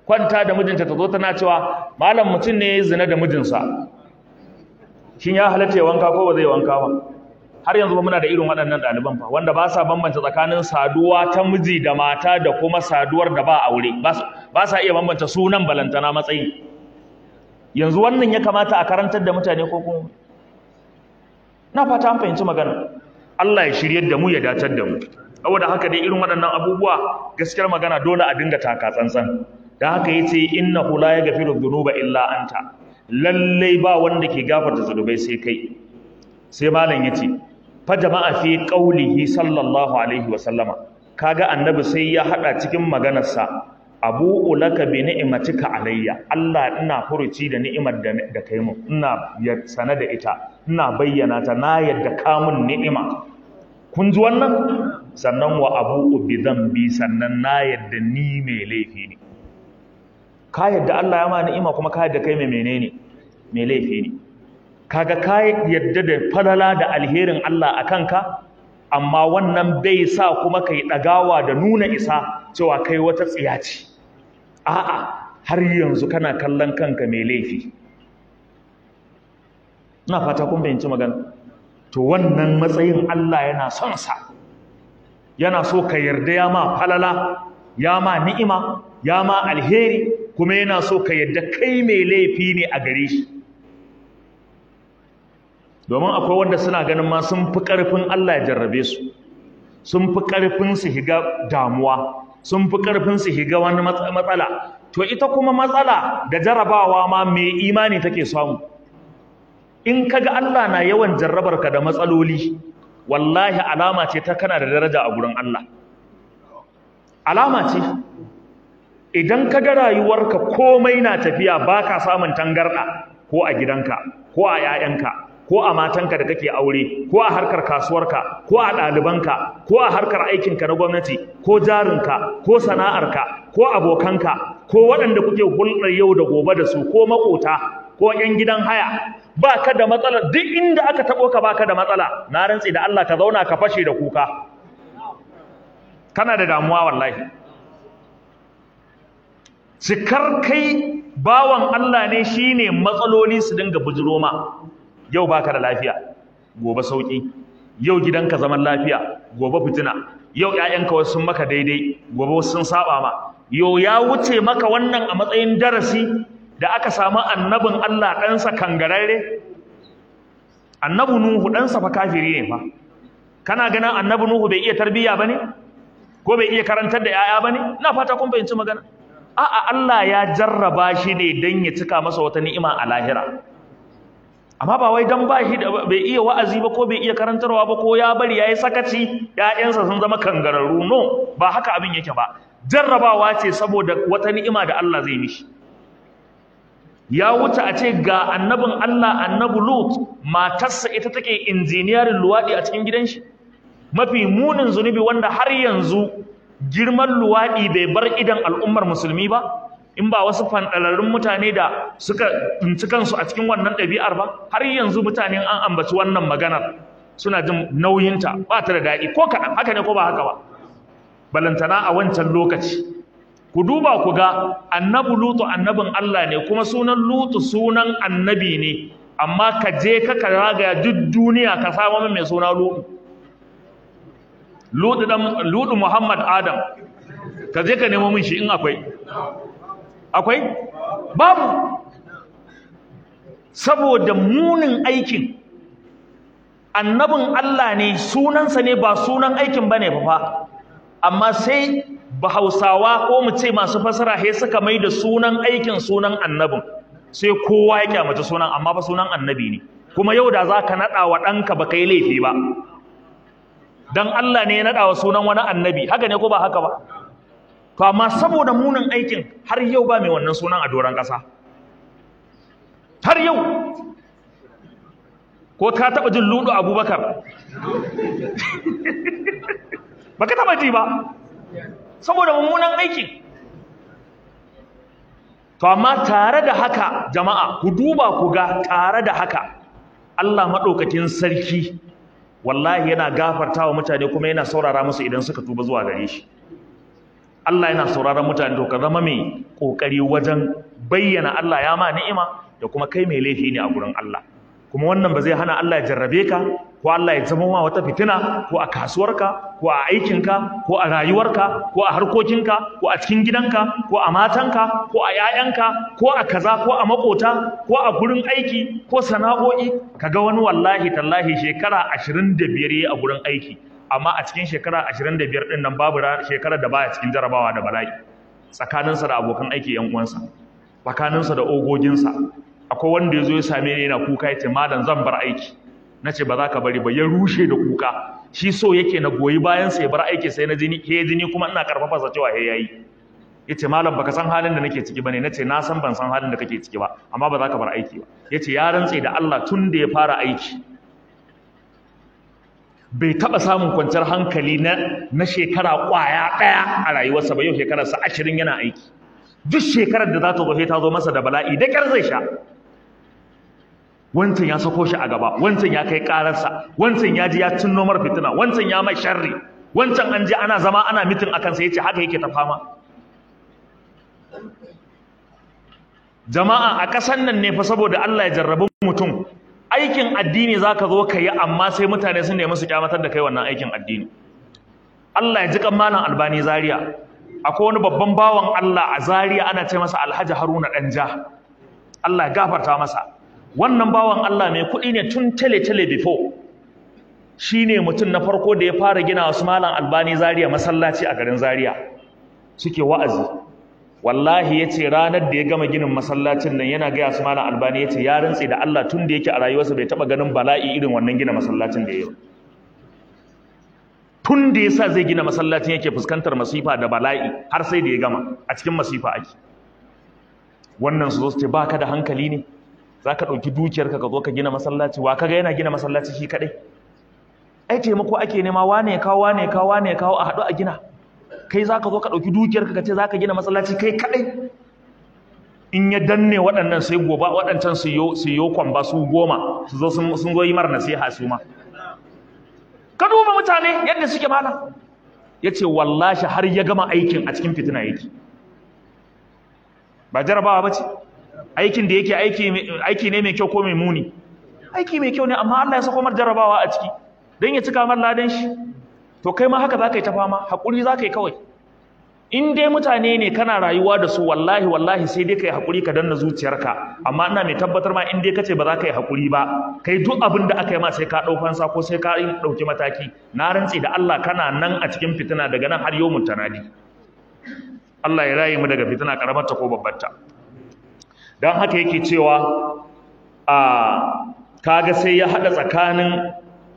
kwanta da mijinta ta zo tana cewa malam mutum ne ya zina da mijinsa shin ya halatta ya wanka ko ba zai wanka ba? Har yanzu ba muna da irin waɗannan ɗaliban fa wanda ba sa bambanta tsakanin saduwa ta miji da mata da kuma saduwar da ba aure, ba sa iya bambanta sunan balantana matsayi. Yanzu wannan ya kamata a karantar da mutane ko kuma? Na fata an fahimci magana. Allah ya shiryar da mu ya datar da mu. Saboda haka dai irin waɗannan abubuwa gaskiyar magana dole a dinga taka tsantsan. Da haka yace innahu la yaghfiru dhunuba illa anta. Lallai ba wanda ke gafarta zunubai sai kai. Sai malam yace fa jama'a fi qaulihi sallallahu alaihi wa sallama. Kaga annabi sai ya hada cikin maganarsa abu'u laka bi ni'matika alayya. Allah ina furuci da ni'imar da da kai mu. Ina sana da ita. Ina bayyana ta na yadda ka mun ni'ima. Kun ji wannan? Sannan wa abu'u bi dhanbi sannan na yadda ni mai laifi ne. Ka yadda Allah ya ma ni'ima kuma ka yadda kai mai menene? Mai laifi ne. Kaga ka yadda da falala da alherin Allah a kanka, amma wannan bai sa kuma kai ɗagawa da nuna isa cewa kai wata tsiya ce. A'a, har yanzu kana kallon kanka mai laifi. Ina fata kun bayyanci magana. To wannan matsayin Allah yana son sa. Yana so ka yarda ya ma falala, ya ma ni'ima, ya ma alheri, kuma yana so ka yarda kai mai laifi ne a gare shi. Domin akwai wanda suna ganin ma sun fi ƙarfin Allah ya jarrabe su, sun fi ƙarfin su higa damuwa, sun fi ƙarfin su higa wani matsala. To ita kuma matsala da jarrabawa ma mai imani take samu. In kaga Allah na yawan jarrabar ka da matsaloli, wallahi alama ce ta kana da daraja a gurin Allah. Alama ce. Idan kaga rayuwarka komai na tafiya baka samun tangarda ko a gidanka, ko a 'ya'yanka, ko a matanka da kake aure, ko a harkar kasuwarka, ko a ɗalibanka, ko a harkar aikinka na gwamnati, ko jarinka, ko sana'arka, ko abokanka, ko waɗanda kuke hulɗar yau da gobe da su, ko maƙota, ko 'yan gidan haya, ba ka da matsala. Duk inda aka taɓo ka ba ka da matsala. Na rantsi da Allah ka zauna ka fashe da kuka. Kana da damuwa wallahi. Cikar kai bawan Allah ne shine matsaloli su dinga bujiro ma. Yau baka da lafiya, gobe sauki. Yau gidanka zaman lafiya, gobe fitina. Yau ƴaƴanka wasu sun maka daidai, gobe wasu sun saba ma. Yau ya wuce maka wannan a matsayin darasi da aka samu annabin Allah ɗansa kangararre. Annabi Nuhu ɗansa fa kafiri ne fa. Kana ganin annabi Nuhu bai iya tarbiyya bane? Ko bai iya karantar da ƴaƴa bane? Ina fata kun fahimci magana. A'a, Allah ya jarraba shi ne dan ya cika masa wata ni'ima a lahira. Amma ba wai dan ba shi bai iya wa'azi ba ko bai iya karantarwa ba ko ya bari yayi sakaci ƴaƴansa sun zama kangararru. No, ba haka abin yake ba. Jarrabawa ce saboda wata ni'ima da Allah zai mishi. Ya wuce a ce ga annabin Allah annabi Lut, matarsa ita take injiniyarin luwaɗi a cikin gidan shi. Mafi munin zunubi wanda har yanzu girman luwaɗi bai bar idan al'ummar musulmi ba, in ba wasu fanɗalarrun mutane da suka tsinci kansu a cikin wannan ɗabi'ar ba. Har yanzu mutane an ambaci wannan maganar suna jin nauyinta, ba ta da daɗi ko kaɗan. Haka ne ko ba haka ba? Balantana a wancan lokaci. Ku duba ku ga annabi Lutu annabin Allah ne, kuma sunan Lutu sunan annabi ne, amma ka je ka ragaya duk duniya ka samu mai suna Lutu. Lutu dan Lutu Muhammad Adam. Ka je ka nemo min shi in akwai. Akwai? Babu. Saboda munin aikin. Annabin Allah ne, sunansa ne ba sunan aikin bane fa. Amma sai Bahausawa ko mu ce masu fasara he suka mai da sunan aikin sunan annabin, sai kowa ya kyamata sunan, amma fa sunan annabi ne. Kuma yau da za ka naɗa wa ɗanka ba kai laifi ba, don Allah ne ya naɗa wa sunan wani annabi. Haka ne ko ba haka ba? To amma saboda munin aikin har yau ba mai wannan sunan a doron ƙasa. Har yau. Ko ka taɓa jin Ludu Abubakar? Ba ka taɓa ji ba. Saboda mummunan aikin. To amma tare da haka jama'a, ku duba ku ga tare da haka Allah maɗaukakin sarki wallahi yana gafarta wa mutane kuma yana saurara musu idan suka tuba zuwa gare shi. Allah yana sauraron mutane, to ka zama mai kokari wajen bayyana Allah ya ma ni'ima da kuma kai mai laifi ne a gurin Allah. Kuma wannan ba zai hana Allah ya jarrabe ka, ko Allah ya zama ma wata fitina, ko a kasuwarka, ko a aikinka, ko a rayuwarka, ko a harkokinka, ko a cikin gidanka, ko a matanka, ko a 'ya'yanka, ko a kaza, ko a makota, ko a gurin aiki, ko sana'o'i. Kaga wani wallahi tallahi shekara ashirin da biyar yayi a gurin aiki, amma a cikin shekara ashirin da biyar din nan babu shekarar da baya cikin jarabawa da bala'i, tsakaninsa da abokan aiki yan uwansa, tsakaninsa da ogoginsa. Akwai wanda ya zo ya same ni yana kuka, ya ce malam zan bar aiki. Na ce ba za ka bari ba, ya rushe da kuka. Shi so yake na goyi bayan sa ya bar aiki, sai na jini he jini kuma ina karfafa sa cewa he yayi. Ya ce malam baka san halin da nake ciki bane. Na ce na san ban san halin da kake ciki ba, amma ba za ka bar aiki ba. Ya ce ya rantse da Allah tun da ya fara aiki bai taɓa samun kwanciyar hankali na na shekara ƙwaya ɗaya a rayuwarsa ba. Yau shekararsa ashirin yana aiki. Duk shekarar da za ta zo ta zo masa da bala'i da ƙyar zai sha. Wancan ya sako shi a gaba, wancan ya kai ƙararsa, wancan ya ji ya cinno mar fitina, wancan ya mai sharri, wancan an ji ana zama ana mitin a kansa, ya ce haka yake ta fama. Jama'a a ƙasan nan ne fa saboda Allah ya jarrabi mutum, aikin addini za ka zo ka yi, amma sai mutane sun nemi su kyamatar da kai wannan aikin addini. Allah ya ji kan Malam Albani Zaria. Akwai wani babban bawan Allah a Zaria ana ce masa Alhaji Haruna Danja. Allah ya gafarta masa. Wannan bawan Allah mai kuɗi ne tun tele-tele before. Shi ne mutum na farko da ya fara gina wasu Malam Albani Zaria masallaci a garin Zaria. Suke wa'azi. Wallahi ya ce ranar da ya gama ginin masallacin nan yana gaya su Malam Albani, ya ce ya rantse da Allah tun da yake a rayuwarsa bai taɓa ganin bala'i irin wannan gina masallacin da ya yi. Tun da ya sa zai gina masallacin yake fuskantar masifa da bala'i har sai da ya gama a cikin masifa ake. Wannan su zo su ce ba ka da hankali ne, za ka ɗauki dukiyarka ka zo ka gina masallaci. Wa kaga yana gina masallaci shi kaɗai? Ai taimako ake nema, wane ya kawo wane ya kawo wane ya kawo a haɗu a gina. Kai za ka zo ka ɗauki dukiyarka ka ce za ka gina masallaci kai kaɗai? In ya danne waɗannan sai gobe waɗancan su yo kwamba su goma su zo sun zo yi mar nasiha su ma. Ka duba mutane yadda suke malam. Ya ce wallahi har ya gama aikin a cikin fitina yake. Ba jarabawa ba ce? Aikin da yake aiki ne mai kyau ko mai muni? Aiki mai kyau ne, amma Allah ya sako mar jarabawa a ciki don ya cika mar ladan shi. To kai ma haka za ka yi ta fama, haƙuri za ka yi kawai. In dai mutane ne kana rayuwa da su, wallahi wallahi sai dai ka yi haƙuri ka danna zuciyarka. Amma ina mai tabbatar ma in dai ka ce ba za ka yi haƙuri ba, kai duk abin da aka yi ma sai ka ɗau fansa ko sai ka ɗauki mataki. Na rantse da Allah kana nan a cikin fitina daga nan har yawmun tanadi. Allah ya raye mu daga fitina karamarta ko babbarta. Don haka yake cewa a kaga sai ya haɗa tsakanin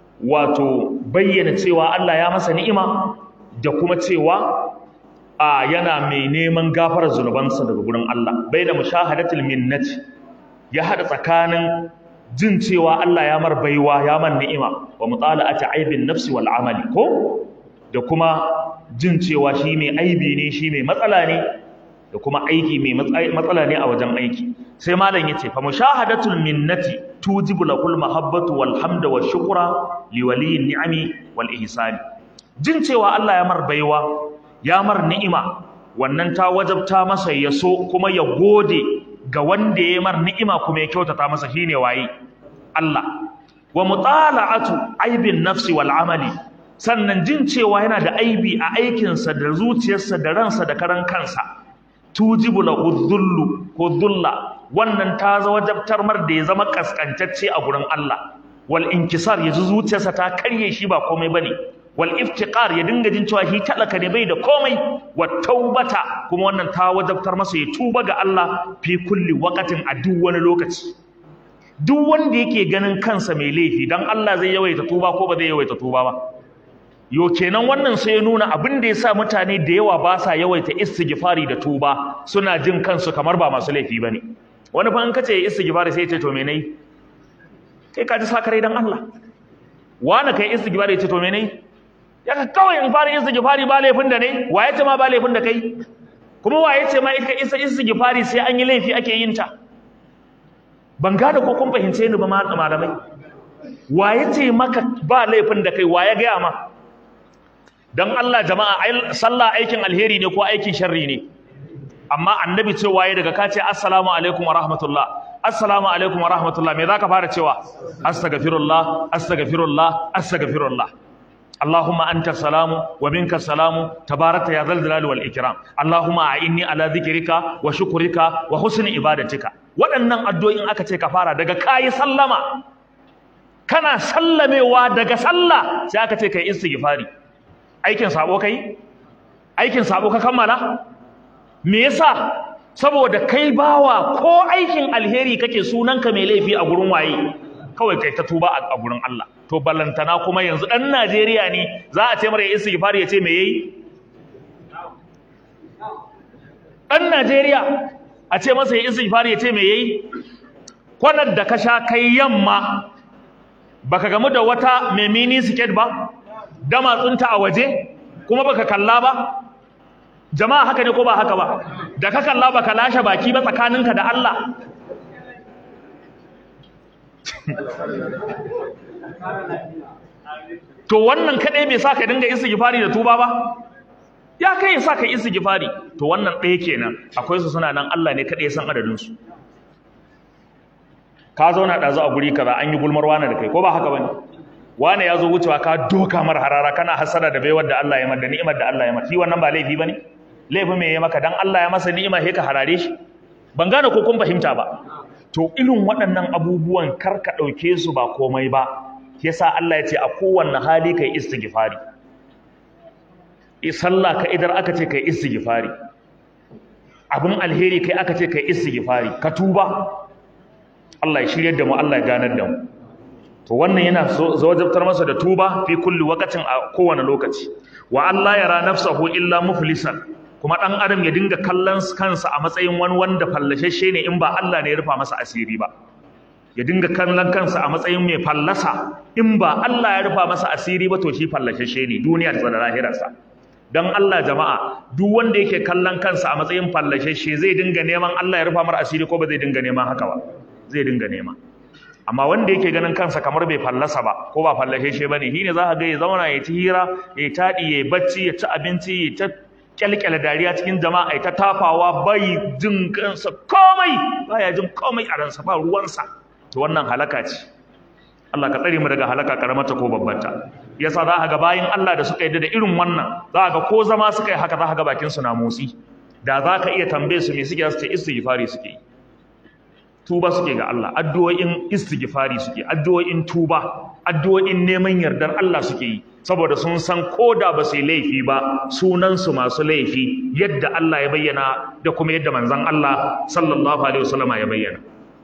wato bayyana cewa Allah ya masa ni'ima da kuma cewa a yana mai neman gafarar zunubansa daga gurin Allah. Bai da mushahadatul minnati, ya haɗa tsakanin jin cewa Allah ya mar baiwa ya man ni'ima wa mutala'ati aibin nafsi wal amali, ko da kuma jin cewa shi mai aibi ne, shi mai matsala ne, da kuma aiki mai matsala ne a wajen aiki. Sai malam yace fa mushahadatul minnati tujibu lahul mahabbatu wal hamda wash shukra li waliyyin ni'ami wal ihsani. Jin cewa Allah ya mar baiwa, ya mar ni'ima, wannan ta wajabta masa ya so kuma ya gode ga wanda ya mar ni'ima kuma ya kyautata masa, shine waye? Allah. Wa mutala'atu aibin nafsi wal amali, sannan jin cewa yana da aibi a aikinsa da zuciyarsa da ransa da karan kansa, tujibu lahu dhullu ko dhulla, wannan ta wajabtar mar da ya zama kaskantacce a gurin Allah. Wal inkisar, ya ji zuciyarsa ta karye shi ba komai bane. Wal iftiqar, ya dinga jin cewa shi talaka ne bai da komai. Wat taubata, kuma wannan ta wajabtar masa ya tuba ga Allah fi kulli waqatin, a duk wani lokaci. Duk wanda yake ganin kansa mai laifi, dan Allah zai yawaita tuba ko ba zai yawaita tuba ba? Yo kenan wannan sai ya nuna abin da yasa mutane da yawa ba sa yawaita istighfari da tuba, suna jin kansu kamar ba masu laifi bane. Wani fa in kace istighfari sai ya ce to me nayi? Kai ka ji sakarai dan Allah. Wani kai istighfari ya ce to me nayi? Ya ka kawai in fara istighfari ba laifin da ne? Waye ce ma ba laifin da kai? Kuma waye ce ma ita isa istighfari sai an yi laifi ake yin ta? Ban gada ko kun fahimce ni ba malamai. Waye ce maka ba laifin da kai? Waye ga ma? dan Allah jama'a sallah aikin alheri ne ko aikin sharri ne? Amma annabi cewa ya daga kace assalamu alaikum wa rahmatullah, assalamu alaikum wa rahmatullah, me zaka fara cewa? Astaghfirullah, astaghfirullah, astaghfirullah. Allahumma anta salamu wa minka salamu tabarakta ya zal jalali wal ikram. Allahumma a'inni ala dhikrika wa shukrika wa husni ibadatika. Waɗannan addu'o'in aka ce ka fara daga kayi sallama, kana sallamewa daga sallah sai aka ce kai istighfari. Aikin sabo kai? Aikin sabo ka kammala? Me yasa? Saboda kai bawa ko aikin alheri kake sunanka mai laifi a gurin waye? Kawai kai ta tuba a gurin Allah. To ballantana kuma yanzu dan Najeriya ne za a ce mara istighfari ya ce me yayi? Dan Najeriya a ce masa istighfari ya ce me yayi? Kwanar da ka sha kai yamma baka gamu da wata mai mini skirt ba? Da matsunta a waje kuma baka kalla ba? Jama'a haka ne ko ba haka ba? Da ka kalla baka lashe baki ba tsakaninka da Allah? To wannan kadai bai sa ka dinga istighfari da tuba ba? Ya kai ya sa ka istighfari. To wannan ɗaya kenan. Akwai su suna nan Allah ne kadai ya san adadin su. Ka zauna ɗazu a guri kaza an yi gulmar wani da kai ko ba haka bane? Wani ya zo wucewa ka doka mar harara kana hasara da baiwar da Allah ya mar da ni'imar da Allah ya mar. Shi wannan ba laifi bane? Laifi me ya maka dan Allah ya masa ni'ima sai ka harare shi? Ban gane ko kun fahimta ba. To irin waɗannan abubuwan kar ka ɗauke su ba komai ba. Yasa Allah ya ce a kowanne hali kai istighfari. I sallah ka idar aka ce kai istighfari. Abin alheri kai aka ce kai istighfari. Ka tuba. Allah ya shiryar da mu, Allah ya ganar da mu. To wannan yana zawajabtar masa da tuba fi kulli waqtin a kowane lokaci. Wa Allah yara nafsahu illa muflisan. Kuma dan adam ya dinga kallon kansa a matsayin wani wanda fallashashe ne in ba Allah ne ya rufa masa asiri ba. Ya dinga kallon kansa a matsayin mai fallasa in ba Allah ya rufa masa asiri ba to shi fallashashe ne duniya da lahirarsa. Dan Allah jama'a duk wanda yake kallon kansa a matsayin fallashashe zai dinga neman Allah ya rufa mar asiri ko ba zai dinga neman haka ba? Zai dinga nema. Amma wanda yake ganin kansa kamar bai fallasa ba ko ba fallashashe bane shine za ka ga ya zauna ya ci hira, ya taɗi, ya bacci, ya ci abinci, ya ta kyalkyala dariya cikin jama'a, ya ta tafawa bai jin kansa komai, baya jin komai a ransa ba ruwansa. To wannan halaka ce. Allah ka tsare mu daga halaka karamata ko babbanta. Yasa za ka ga bayin Allah da suka yi da irin wannan, za ka ga ko zama suka yi haka za ka ga bakin su na motsi. Da za ka iya tambaye su me suke su ce istighfari suke yi. Tuba suke ga Allah, addu'o'in istighfari suke, addu'o'in tuba, addu'o'in neman yardar Allah suke yi, saboda sun san koda ba su yi laifi ba, sunan su masu laifi yadda Allah ya bayyana da kuma yadda manzon Allah sallallahu alaihi wasallam ya bayyana.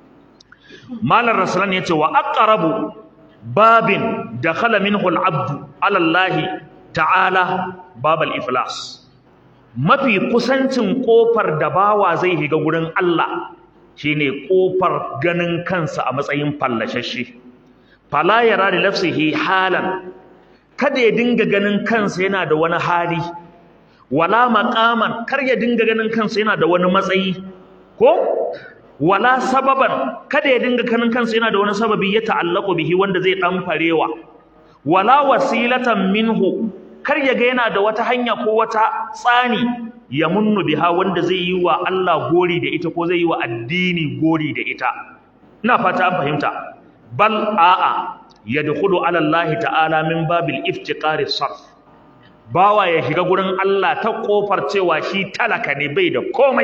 Malar Rasulan yace wa aqrabu babin dakhala minhu al-abdu ala Allah ta'ala babal iflas. Mafi kusancin kofar da bawa zai higa gurin Allah shine kofar ganin kansa a matsayin fallashashe. Fala yara da nafsihi halan, kada ya dinga ganin kansa yana da wani hali, wala maqaman, kar ya dinga ganin kansa yana da wani matsayi, ko wala sababan, kada ya dinga ganin kansa yana da wani sababi ya ta'allaqu bihi wanda zai dan farewa, wala wasilatan minhu, kar ya ga yana da wata hanya ko wata tsani ya munnu biha wanda zai yi wa Allah gori da ita ko zai yi wa addini gori da ita. Ina fata an fahimta. Bal a'a yadkhulu ala Allah ta'ala min babil iftiqari sarf. Bawa ya shiga gurin Allah ta kofar cewa shi talaka ne bai da komai.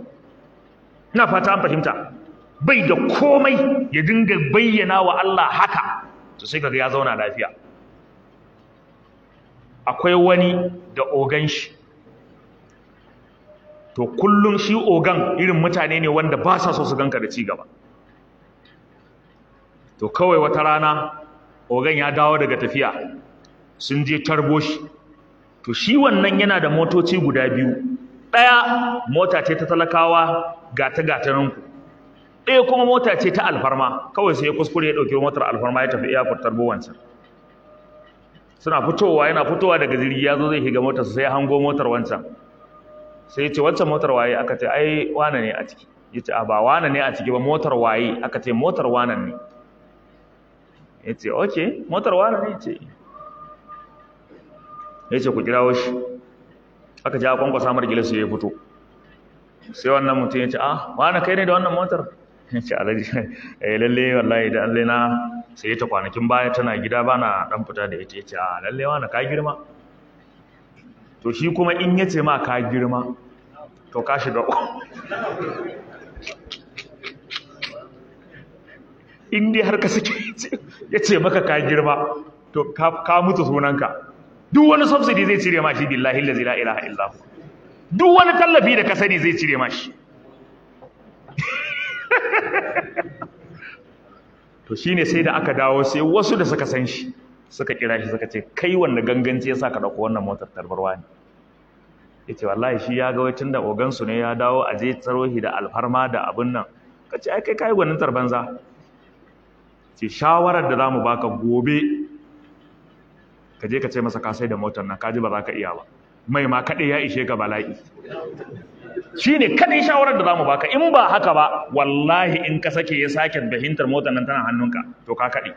Ina fata an fahimta. Bai da komai ya dinga bayyana wa Allah haka. To sai kaga ya zauna lafiya. Akwai wani da ogan shi. To kullum shi ogan irin mutane ne wanda ba sa so su ganka da ci gaba. To kawai wata rana ogan ya dawo daga tafiya sun je tarbo shi. To shi wannan yana da motoci guda biyu. Ɗaya mota ce ta talakawa gata gataninku. Ɗaya kuma mota ce ta alfarma. Kawai sai ya kuskure ya ɗauki motar alfarma ya tafi airport tarbo wancan. Suna fitowa yana fitowa daga jirgi ya zo zai shiga motar sai ya hango motar wancan. Sai ya ce wancan motar waye aka ce ai wane ne a ciki. Ya ce a ba wane ne a ciki ba motar waye aka ce motar wanan ne. Ya ce ok motar wane ne ce. ya ce ku kirawo shi aka ji a kwankwasa mar gilas ya fito sai wannan mutum ya ce ah wani kai ne da wannan motar ya ce alaji eh lalle wallahi da Allah na sai ta kwanakin baya tana gida bana dan fita da ita ya ce ah lalle wani ka girma to shi kuma in ya ce ma ka girma to ka shiga in dai har ka sake ya ce maka ka girma to ka mutu sunanka duk wani subsidy zai cire ma shi billahi la ilaha illa hu duk wani tallafi da ka sani zai cire ma shi to shine sai da aka dawo sai wasu da suka san shi suka kira shi suka ce kai wanda ganganci yasa ka dauko wannan motar tarbarwa ne yace wallahi shi ya ga wai tunda ogan su ne ya dawo a je tsarohi da alfarma da abun nan kace ai kai kai gwanin tarbanza ce shawarar da zamu baka gobe ka je ka ce masa ka sai da motar nan kaji ba za ka iya ba mai ma kaɗai ya ishe ka bala'i shi ne kaɗai shawarar da za mu baka in ba haka ba wallahi in ka sake ya sake fahimtar motar nan tana hannunka to ka kaɗai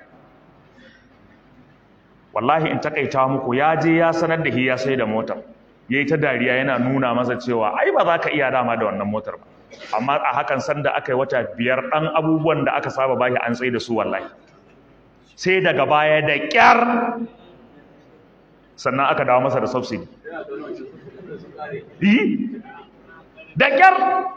wallahi in takaita muku ya je ya sanar da shi ya sai da motar ya yi ta dariya yana nuna masa cewa ai ba za ka iya dama da wannan motar ba amma a hakan sanda aka yi wata biyar ɗan abubuwan da aka saba bashi an tsaye da su wallahi sai daga baya da ƙyar sannan aka dawo masa da subsidy da ƙyar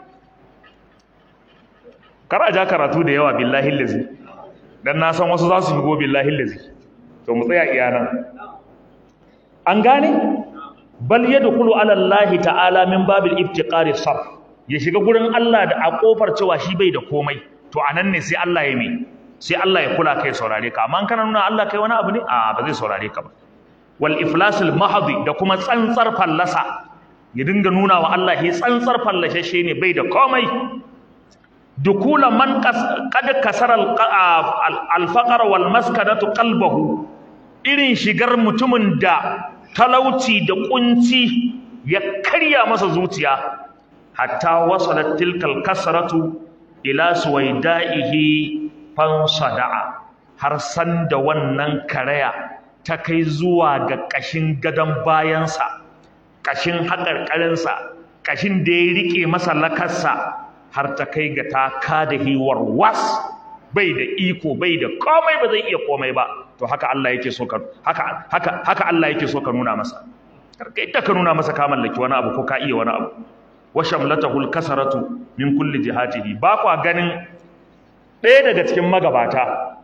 kar a ja karatu da yawa billahi lazi dan na san wasu za su shigo billahi lazi to mu tsaya iyanan an gane bal yadkhulu ala Allah ta'ala min babil iftiqari sarf ya shiga gurin Allah da a kofar cewa shi bai da komai to anan ne sai Allah ya mai sai Allah ya kula kai saurare ka amma kana nuna Allah kai wani abu ne a ba zai saurare ka ba wal iflasul mahdi da kuma tsantsar fallasa ya dinga nuna wa Allah shi tsantsar fallashe ne bai da komai dukula man qad kasara al faqr wal maskanatu qalbahu irin shigar mutumin da talauci da kunci ya karya masa zuciya hatta wasalat tilkal kasratu ila suwaidaihi fansada'a har san da wannan karaya ta kai zuwa ga ƙashin gadon bayansa ƙashin haƙarƙarinsa ƙashin da ya riƙe masa lakarsa har ta kai ga ta kada hiwar was bai da iko bai da komai ba zai iya komai ba to haka Allah yake so ka haka haka haka Allah yake so ka nuna masa karkai ta ka nuna masa ka mallaki wani abu ko ka iya wani abu wa shamlatahu al-kasaratu min kulli jihatihi ba kwa ganin ɗaya daga cikin magabata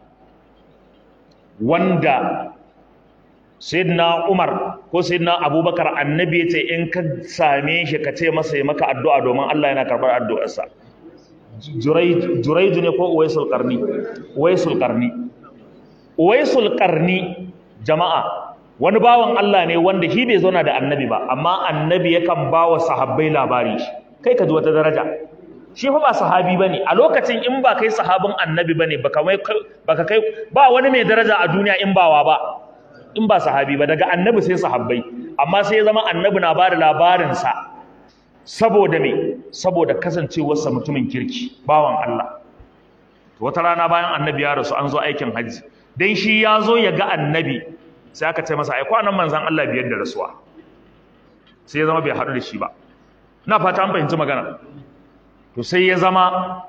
wanda sayyidina Umar ko sayyidina Abubakar annabi yace in ka same shi ka ce masa ya maka addu'a domin Allah yana karbar addu'arsa Jurayd Jurayd ne ko Uwaisul Qarni Uwaisul Qarni Uwaisul Qarni jama'a wani bawan Allah ne wanda shi bai zauna da annabi ba amma annabi yakan bawa sahabbai labari kai ka ji wata daraja shi fa ba sahabi bane a lokacin in ba kai sahabin annabi bane baka mai baka kai ba wani mai daraja a duniya in bawa ba in ba sahabi ba daga annabi sai sahabbai amma sai ya zama annabi na bada labarin sa saboda me saboda kasancewarsa mutumin kirki bawan Allah to wata rana bayan annabi ya rasu an zo aikin haji dan shi ya zo ya ga annabi sai aka ce masa ai kwanan manzon Allah biyar da rasuwa sai ya zama bai haɗu da shi ba na fata an fahimci magana to sai ya zama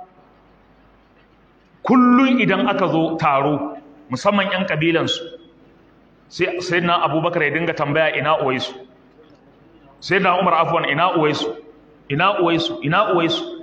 kullun idan aka zo taro musamman yan kabilansu sai sayyidina Abubakar ya dinga tambaya ina uwaisu sayyidina Umar afwan ina uwaisu ina uwaisu ina uwaisu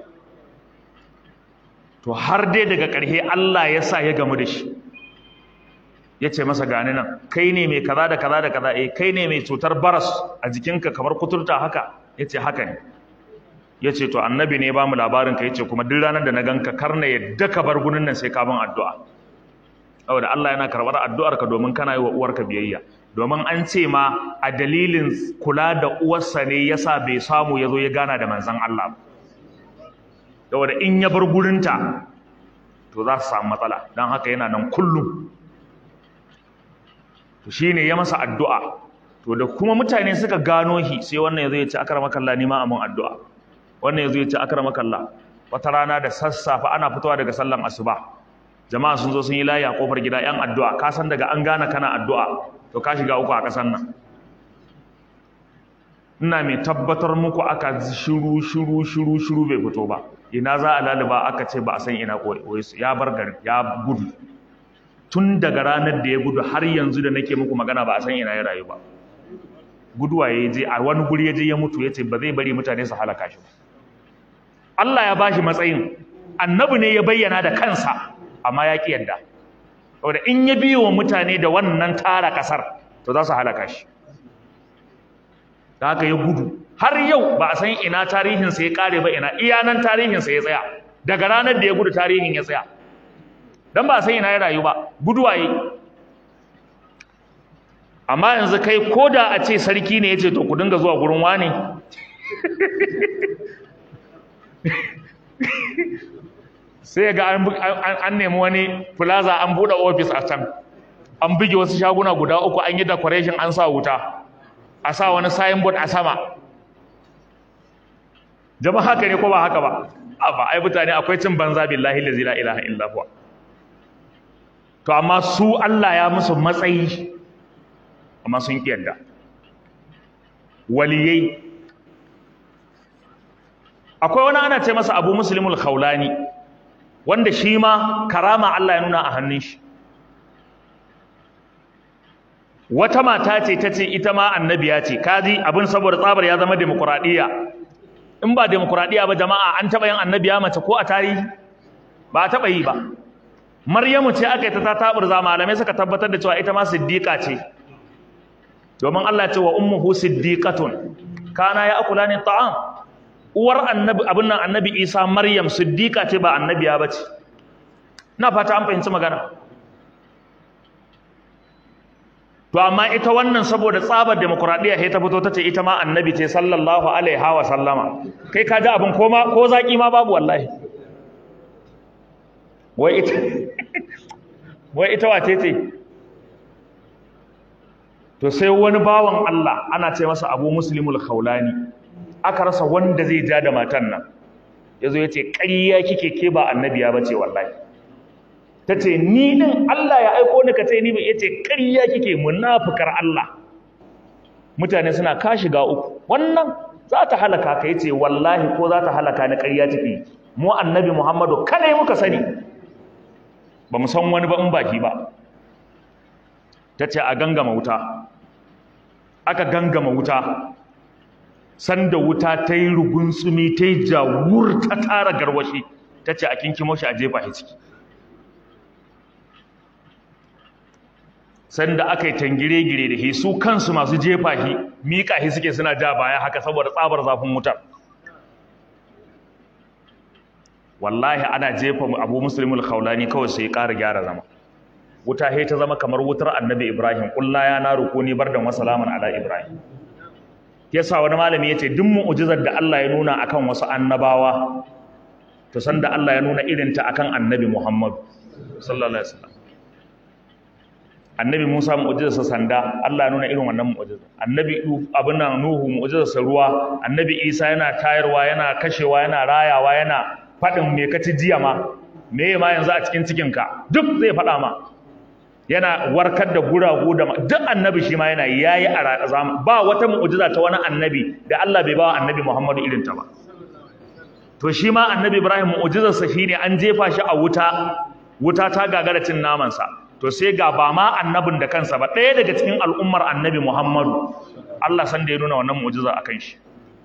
to har dai daga ƙarshe Allah ya sa ya gamu da shi ya ce masa gani nan kai ne mai kaza da kaza da kaza eh kai ne mai cutar baras a jikinka kamar kuturta haka ya ce haka ne ya ce to annabi ne ba mu labarin ka ya ce kuma duk ranar da na ganka kar na yadda ka bar gunin nan sai ka bin addu'a saboda Allah yana karɓar addu'arka domin kana yi wa uwarka biyayya domin an ce ma a dalilin kula da uwarsa ne yasa bai samu ya zo ya gana da manzon Allah saboda in ya bar gurinta to za su samu matsala don haka yana nan kullum to shine ya masa addu'a to da kuma mutane suka gano shi sai wannan yazo ya ce akramakallah ni ma amun addu'a wannan yazo ya ce akramakallah wata rana da sassafa ana fitowa daga sallan asuba jama'a sun zo sun yi layi a kofar gida yan addu'a ka san daga an gane kana addu'a to ka shiga uku a kasan nan ina mai tabbatar muku aka shiru shiru shiru shiru bai fito ba. Ina za a laluba aka ce ba a san ina koyi su, ya bar garin ya gudu. Tun daga ranar da ya gudu har yanzu da nake muku magana ba a san ina ya rayu ba. Guduwa ya je a wani guri ya je ya mutu, ya ce ba zai bari mutane su halaka shi ba. Allah ya bashi matsayin, annabi ne ya bayyana da kansa, amma ya ki yadda. Saboda in ya biyo wa mutane da wannan tara kasar to za su halaka shi. Da haka ya gudu har yau ba a san ina tarihinsa ya kare ba, ina iya nan tarihinsa ya tsaya. Daga ranar da ya gudu tarihin ya tsaya, don ba a san ina ya rayu ba, guduwa yi. Amma yanzu kai ko da a ce sarki ne ya ce to ku dinga zuwa gurin wani sai ga an nemi wani plaza an buɗe ofis a can, an buge wasu shaguna guda uku, an yi decoration, an sa wuta, a sa wani signboard a sama. Jama'a haka ne ko ba haka ba? Ba ai mutane akwai cin banza billahi la ilaha illa huwa. To amma su Allah ya musu matsayi, amma sun ki yadda. Waliyai akwai wani ana ce masa Abu Muslimul Khawlani, wanda shi ma karama Allah ya nuna a hannun shi. Wata mata ce ta ce ita ma annabiya ce, kaji abin saboda tsabar ya zama demokuraɗiyya. In ba demokuraɗiyya ba jama'a, an taɓa yin annabiya mace ko a tarihi? Ba a taɓa yi ba. Maryamu ce aka yi ta taɓurza, malamai suka tabbatar da cewa ita ma siddiƙa ce. Domin Allah ce wa ummuhu siddiqatun kana ya akula ne ta'am. Uwar annabi abin nan annabi Isa Maryam siddiqa ce ba annabiya bace. Na fata an fahimci magana. To amma ita wannan saboda tsabar demokradiya sai ta fito tace ita ma annabi ce sallallahu alaihi wa sallama. Kai ka ji abin koma ko zaki ma babu wallahi. Wai ita wai ita wace ce? To sai wani bawan Allah ana ce masa Abu Muslimul Khawlani, aka rasa wanda zai ja da matan nan. Yazo yace ƙarya kike ke ba annabiya bace wallahi. Tace ni din Allah ya aiko ni kace ni ba, yace ƙarya kike munafikar Allah. Mutane suna ka shiga uku. Wannan za ta halaka ka, yace wallahi ko za ta halaka ni ƙarya take. Mu annabi Muhammadu kada muka sani. Ba mu san wani ba in baki ba. Tace a gangama wuta. Aka gangama wuta. Sanda wuta ta yi rugunsumi, ta yi jawur, ta tara garwashi, ta ce a kinkimo shi a jefa shi ciki. Sanda aka yi tangire-gire da shi, su kansu masu jefa shi miƙa shi suke suna ja baya haka saboda tsabar zafin wutar. Wallahi ana jefa Abu Muslimul Khawlani kawai sai ya ƙara gyara zama. Wuta he ta zama kamar wutar Annabi Ibrahim, ƙulla ya naru kuni bardan wa salaman ala Ibrahim. Yasa wani malami yace duk mu'jizar da Allah ya nuna akan wasu annabawa, to san da Allah ya nuna irin ta akan Annabi Muhammad sallallahu alaihi wasallam. Annabi Musa mu'jizarsa sanda, Allah ya nuna irin wannan mu'jiza. Annabi abin nan Nuhu mu'jizarsa ruwa, Annabi Isa yana tayarwa, yana kashewa, yana rayawa, yana fadin me kaci jiya ma, me ma yanzu a cikin cikin ka, duk zai fada ma. Yana warkar da guragu da duk annabi shi ma yana yayi a zaman. Ba wata mu'jiza ta wani annabi da Allah bai ba Annabi Muhammadu irin ta ba. To shi ma Annabi Ibrahim mu'jizarsa shine an jefa shi a wuta, wuta ta gagara cin naman sa. To sai ga ba ma annabin da kansa ba, ɗaya daga cikin al'ummar Annabi Muhammadu, Allah san da ya nuna wannan mu'jiza akan shi.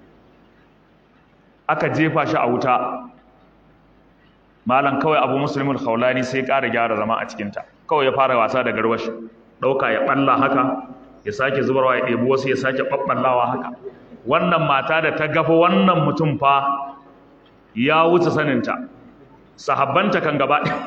Aka jefa shi a wuta. Malam kawai Abu Muslimul Khawlani sai ƙara gyara zama a cikin ta. Kawai ya fara wasa da garwashi, ɗauka ya ɓalla haka, ya sake zubarwa ya ɗebi wasu ya sake ɓaɓɓallawa haka. Wannan mata da ta gafa wannan mutum fa ya wuce saninta, sahabbanta kan gaba ɗaya.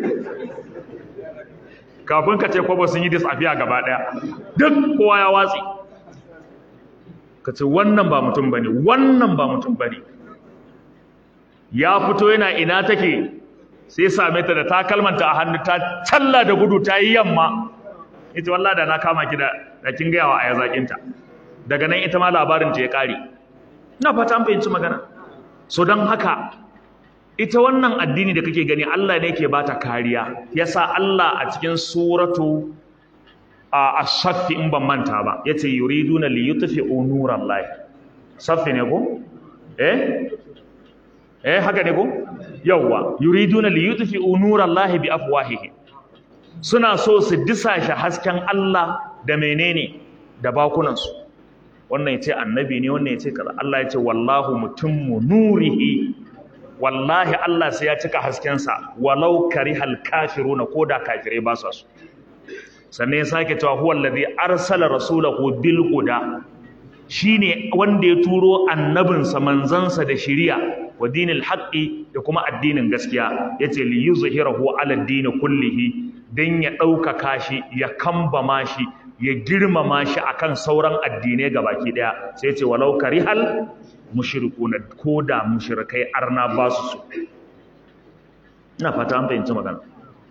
Kafin ka ce kwabo sun yi disafiya gaba ɗaya, duk kowa ya watsi. Ka ce wannan ba mutum ba ne, wannan ba mutum ba ne. Ya fito yana ina take, sai same ta da takalmanta a hannu ta challa da gudu ta yi yamma. Ita wallahi da na kama ki da da kin gaya wa aya zakinta. Daga nan ita ma labarin ta ya kare. Ina fata an fahimci magana. So dan haka ita wannan addini da kake gani Allah ne yake bata kariya. Yasa Allah a cikin suratu a Ash-Shaff in ban manta ba yace yuriduna li yutfi'u nurallahi. saffi ne ko eh eh haka ne ko yawa yuriduna li yutfi'u nurallahi bi afwahihim suna so su disashe hasken Allah da menene da bakunansu wannan yace annabi ne wannan yace kaza Allah yace wallahu mutimmu nurihi wallahi Allah sai ya cika hasken sa walau karihal kafiruna koda kafirai ba su so sannan ya sake cewa huwa allazi arsala rasulahu bil huda shine wanda ya turo annabinsa manzansa da shiriya wa dinil haqqi da kuma addinin gaskiya yace li yuzhirahu ala ad-din kullihi dan ya ɗaukaka shi ya kambama shi ya girmama shi akan sauran addinai gabaki daya sai yace walau karihal mushrikuna koda mushrikai arna ba su so ina fata an fahimci magana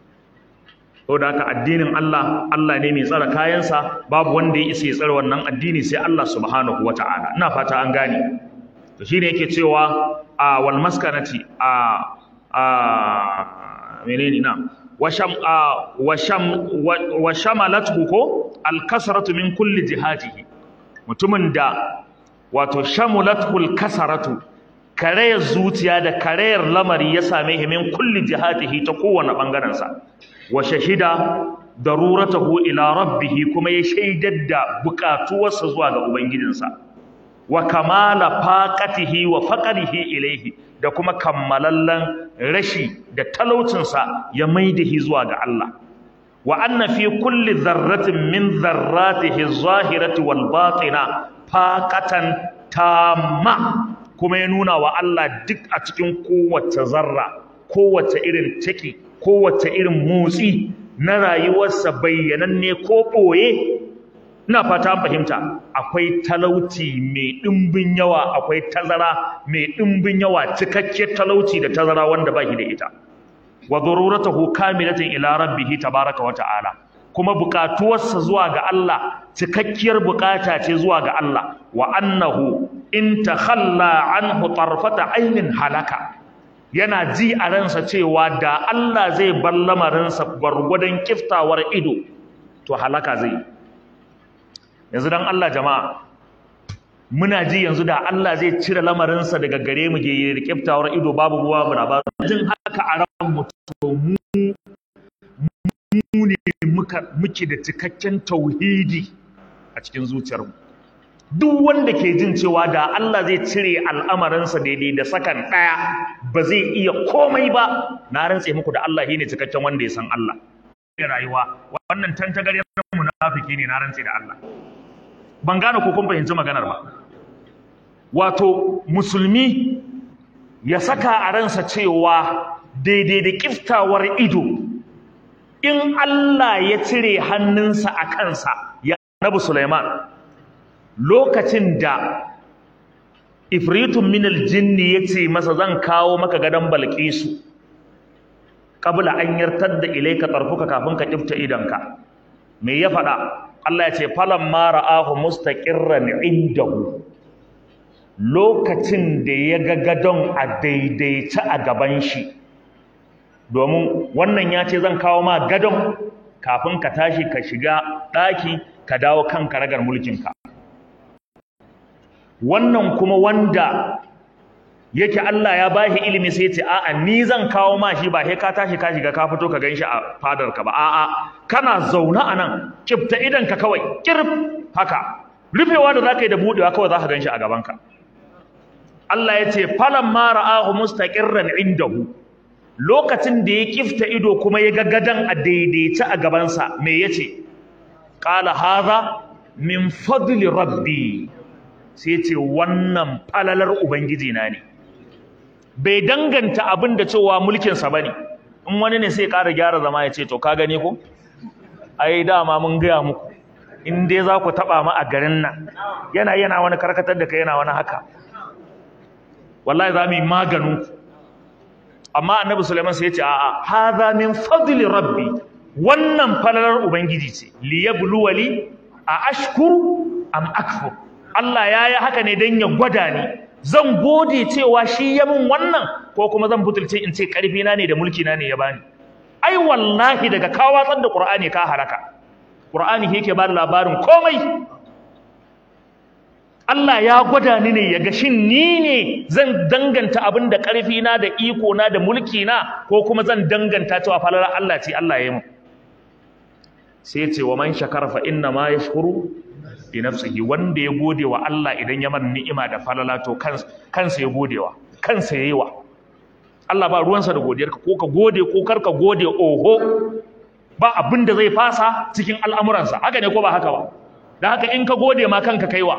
saboda haka addinin Allah Allah ne mai tsara kayansa babu wanda ya isa ya tsara wannan addini sai Allah subhanahu wataala ina fata an gane to shine yake cewa a wal maskanati a a menene na washam a washam washamalatu ko al kasratu min kulli jihatihi mutumin da wato shamulatul kasaratu karayar zuciya da karayar lamari ya same shi min kulli jihatihi ta kowane bangaren sa wa shahida daruratahu ila rabbih kuma ya shaidar da bukatuwarsa zuwa ga ubangijinsa wa kamala faqatihi wa faqrihi ilayhi da kuma kammalallen rashi da talaucinsa ya maidahi zuwa ga Allah wa anna fi kulli dharratin min dharratihi adh-dhahirati wal batina faqatan tamma kuma ya nuna wa Allah duk a cikin kowace zarra kowace irin take kowace irin motsi na rayuwarsa bayyananne ko ɓoye ina fata an fahimta akwai talauci mai ɗimbin yawa akwai tazara mai ɗimbin yawa cikakkiyar talauci da tazara wanda ba shi da ita wa daruratahu kamilatan ila rabbih tabaraka wa ta'ala kuma buƙatuwarsa zuwa ga Allah cikakkiyar buƙata ce zuwa ga Allah wa annahu in takhalla anhu tarfata ainin halaka yana ji a ransa cewa da Allah zai bar lamarinsa gwargwadon kiftawar ido to halaka zai yanzu dan Allah jama'a muna ji yanzu da Allah zai cire lamarinsa daga gare mu ge kiftawar ido babu ruwa bana ba jin haka a ran mu to mu mu ne muka muke da cikakken tauhidi a cikin zuciyarmu duk wanda ke jin cewa da Allah zai cire al'amarinsa daidai da sakan ɗaya ba zai iya komai ba na rantse muku da Allah shine cikakken wanda ya san Allah rayuwa wannan tantagariyar munafiki ne na rantse da Allah ban gane ko kun fahimci maganar ba wato musulmi ya saka a ransa cewa daidai da kiftawar ido in Allah ya cire hannunsa a kansa ya Nabi Sulaiman lokacin da ifritun minal jinni ya ce masa zan kawo maka gadon balkisu kabla an yartar da ilaika tarfuka kafin ka kifta idanka me ya faɗa Allah ya ce falan ma ra'ahu mustaqirran indahu lokacin da ya ga gadon a daidaice a gaban shi domin wannan ya ce zan kawo ma gadon kafin ka tashi ka shiga ɗaki ka dawo kan karagar mulkinka wannan kuma wanda yake Allah ya bashi ilimi sai ya ce a'a ni zan kawo ma shi ba sai ka tashi ka shiga ka fito ka ganshi a fadar ka ba a'a kana zauna anan kifta idan ka kawai kirf haka rufewa da zaka yi da budewa kawai zaka ganshi a gaban ka Allah ya ce falam ma ra'ahu mustaqirran indahu lokacin da ya kifta ido kuma ya ga gadan a daidaice a gaban sa me yace qala hadha min fadli rabbi sai ce wannan falalar ubangiji na ne bai danganta abin da cewa mulkinsa ba ne in wani ne sai ƙara gyara zama ya ce to ka gani ko ai dama mun gaya muku in dai za ku taɓa mu a garin nan yana yana wani karkatar da kai yana wani haka wallahi za mu yi maganin amma annabi Sulaiman sai ya ce a'a hadha min fadli rabbi wannan falalar ubangiji ce liyabluwali a ashkuru am akfur Allah ya yi haka ne don ya gwada ni zan gode cewa shi ya min wannan ko kuma zan butulce in ce ƙarfi na ne da mulki na ne ya bani ai wallahi daga ka watsar da Qur'ani ka haraka Qur'ani yake ba da labarin komai Allah ya gwada ni ne ya ga shin ni ne zan danganta abin da ƙarfi na da iko na da mulki na ko kuma zan danganta cewa falalar Allah ce Allah ya yi mu sai ce wa man shakara fa inna ma yashkuru bi nafsihi wanda ya gode wa Allah idan ya mana ni'ima da falala to kansa ya godewa kansa yayi wa Allah ba ruwansa da godiyarka ko ka gode ko kar ka gode oho ba abin da zai fasa cikin al'amuransa haka ne ko ba haka ba dan haka in ka gode ma kanka kaiwa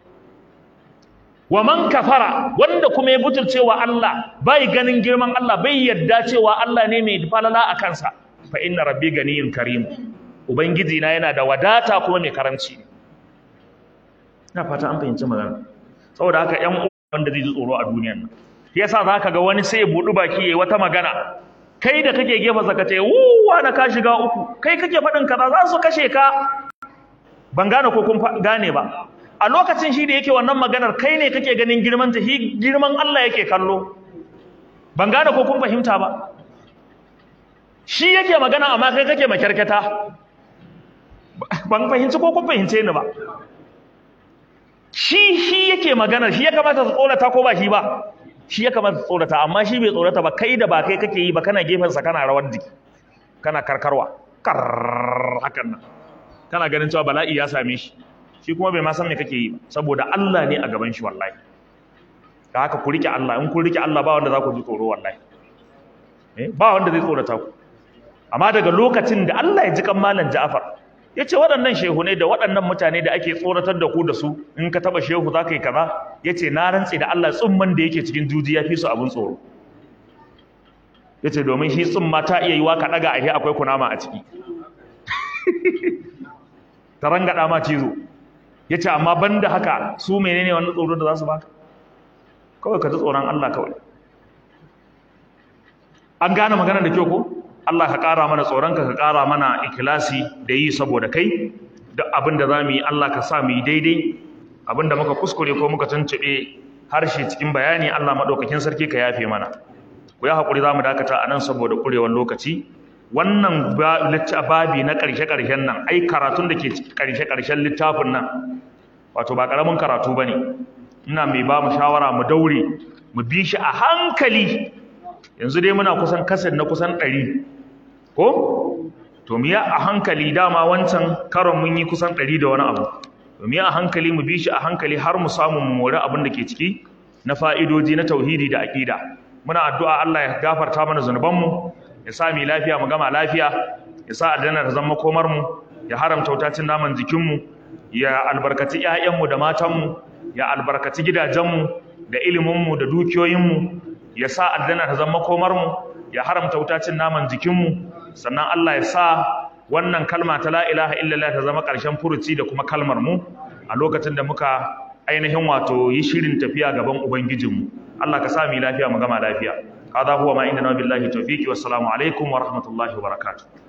wa man kafara wanda kuma ya butulcewa Allah bai ganin girman Allah bai yadda cewa Allah ne mai falala a kansa fa inna rabbi ganiyun karim ubangiji na yana da wadata kuma mai karanci ina fata an fahimci magana saboda haka ƴan wanda zai ji tsoro a duniyar nan yasa zaka ga wani sai ya budu baki yayi wata magana kai da kake gefa zaka ce wuwa da ka shiga uku kai kake faɗin kaza za su kashe ka ban gane ko kun gane ba a lokacin shi da yake wannan maganar kai ne kake ganin girman ta girman Allah yake kallo ban gane ko kun fahimta ba shi yake magana amma kai kake makarkata ban fahimci ko kun fahimce ni ba shi shi yake maganar shi ya kamata su tsorata ko ba shi ba shi ya kamata su tsorata amma shi bai tsorata ba kai da ba kai kake yi ba kana gefen sa kana rawar jiki kana karkarwa kar hakan nan kana ganin cewa bala'i ya same shi shi kuma bai ma san me kake yi ba saboda Allah ne a gaban shi wallahi da haka ku rike Allah in ku rike Allah ba wanda za ku ji tsoro wallahi eh ba wanda zai tsorata ku amma daga lokacin da Allah ya ji kan malam Ja'far yace waɗannan shehunai da waɗannan mutane da ake tsoratar da ku da su in ka taba shehu zaka yi kaza yace na rantse da Allah tsumman da yake cikin juji ya fi su abun tsoro yace domin shi tsumma ta iya yiwa ka daga ahi akwai kunama a ciki tarangada ma cizo yace amma banda haka su menene wannan tsoro da za su baka kawai ka ji tsoron Allah kawai an gane magana da kyau ko Allah ka ƙara mana tsoronka ka ƙara mana ikhlasi da yi saboda kai duk abin da zamu yi Allah ka sa mu yi daidai abin da muka kuskure ko muka tuntube harshe cikin bayani Allah madaukakin sarki ka yafe mana ku ya hakuri zamu dakata anan saboda kurewar lokaci wannan babi na ƙarshe-ƙarshen nan ai karatun da ke ƙarshe-ƙarshen littafin nan wato ba ƙaramin karatu ba ne ina mai ba mu shawara mu daure mu bi shi a hankali yanzu dai muna kusan kasar na kusan ɗari ko to mu yi a hankali dama wancan karon mun yi kusan ɗari da wani abu to mu yi a hankali mu bi shi a hankali har mu samu mu mori abin da ke ciki na fa'idoji na tauhidi da aƙida muna addu'a Allah ya gafarta mana zunubanmu ya sa mu lafiya mu gama lafiya ya sa aljanna ta zama komar mu ya haramta wutacin naman jikin mu ya albarkaci ƴaƴan mu da matan mu ya albarkaci gidajen mu da ilimin mu da dukiyoyin mu ya sa aljanna ta zama komar mu ya haramta wutacin naman jikin mu sannan Allah ya sa wannan kalma ta la ilaha illallah ta zama ƙarshen furuci da kuma kalmar mu a lokacin da muka ainihin wato yi shirin tafiya gaban ubangijin mu Allah ka sa mu lafiya mu gama lafiya هذا هو ما عندنا بالله التوفيق والسلام عليكم ورحمة الله وبركاته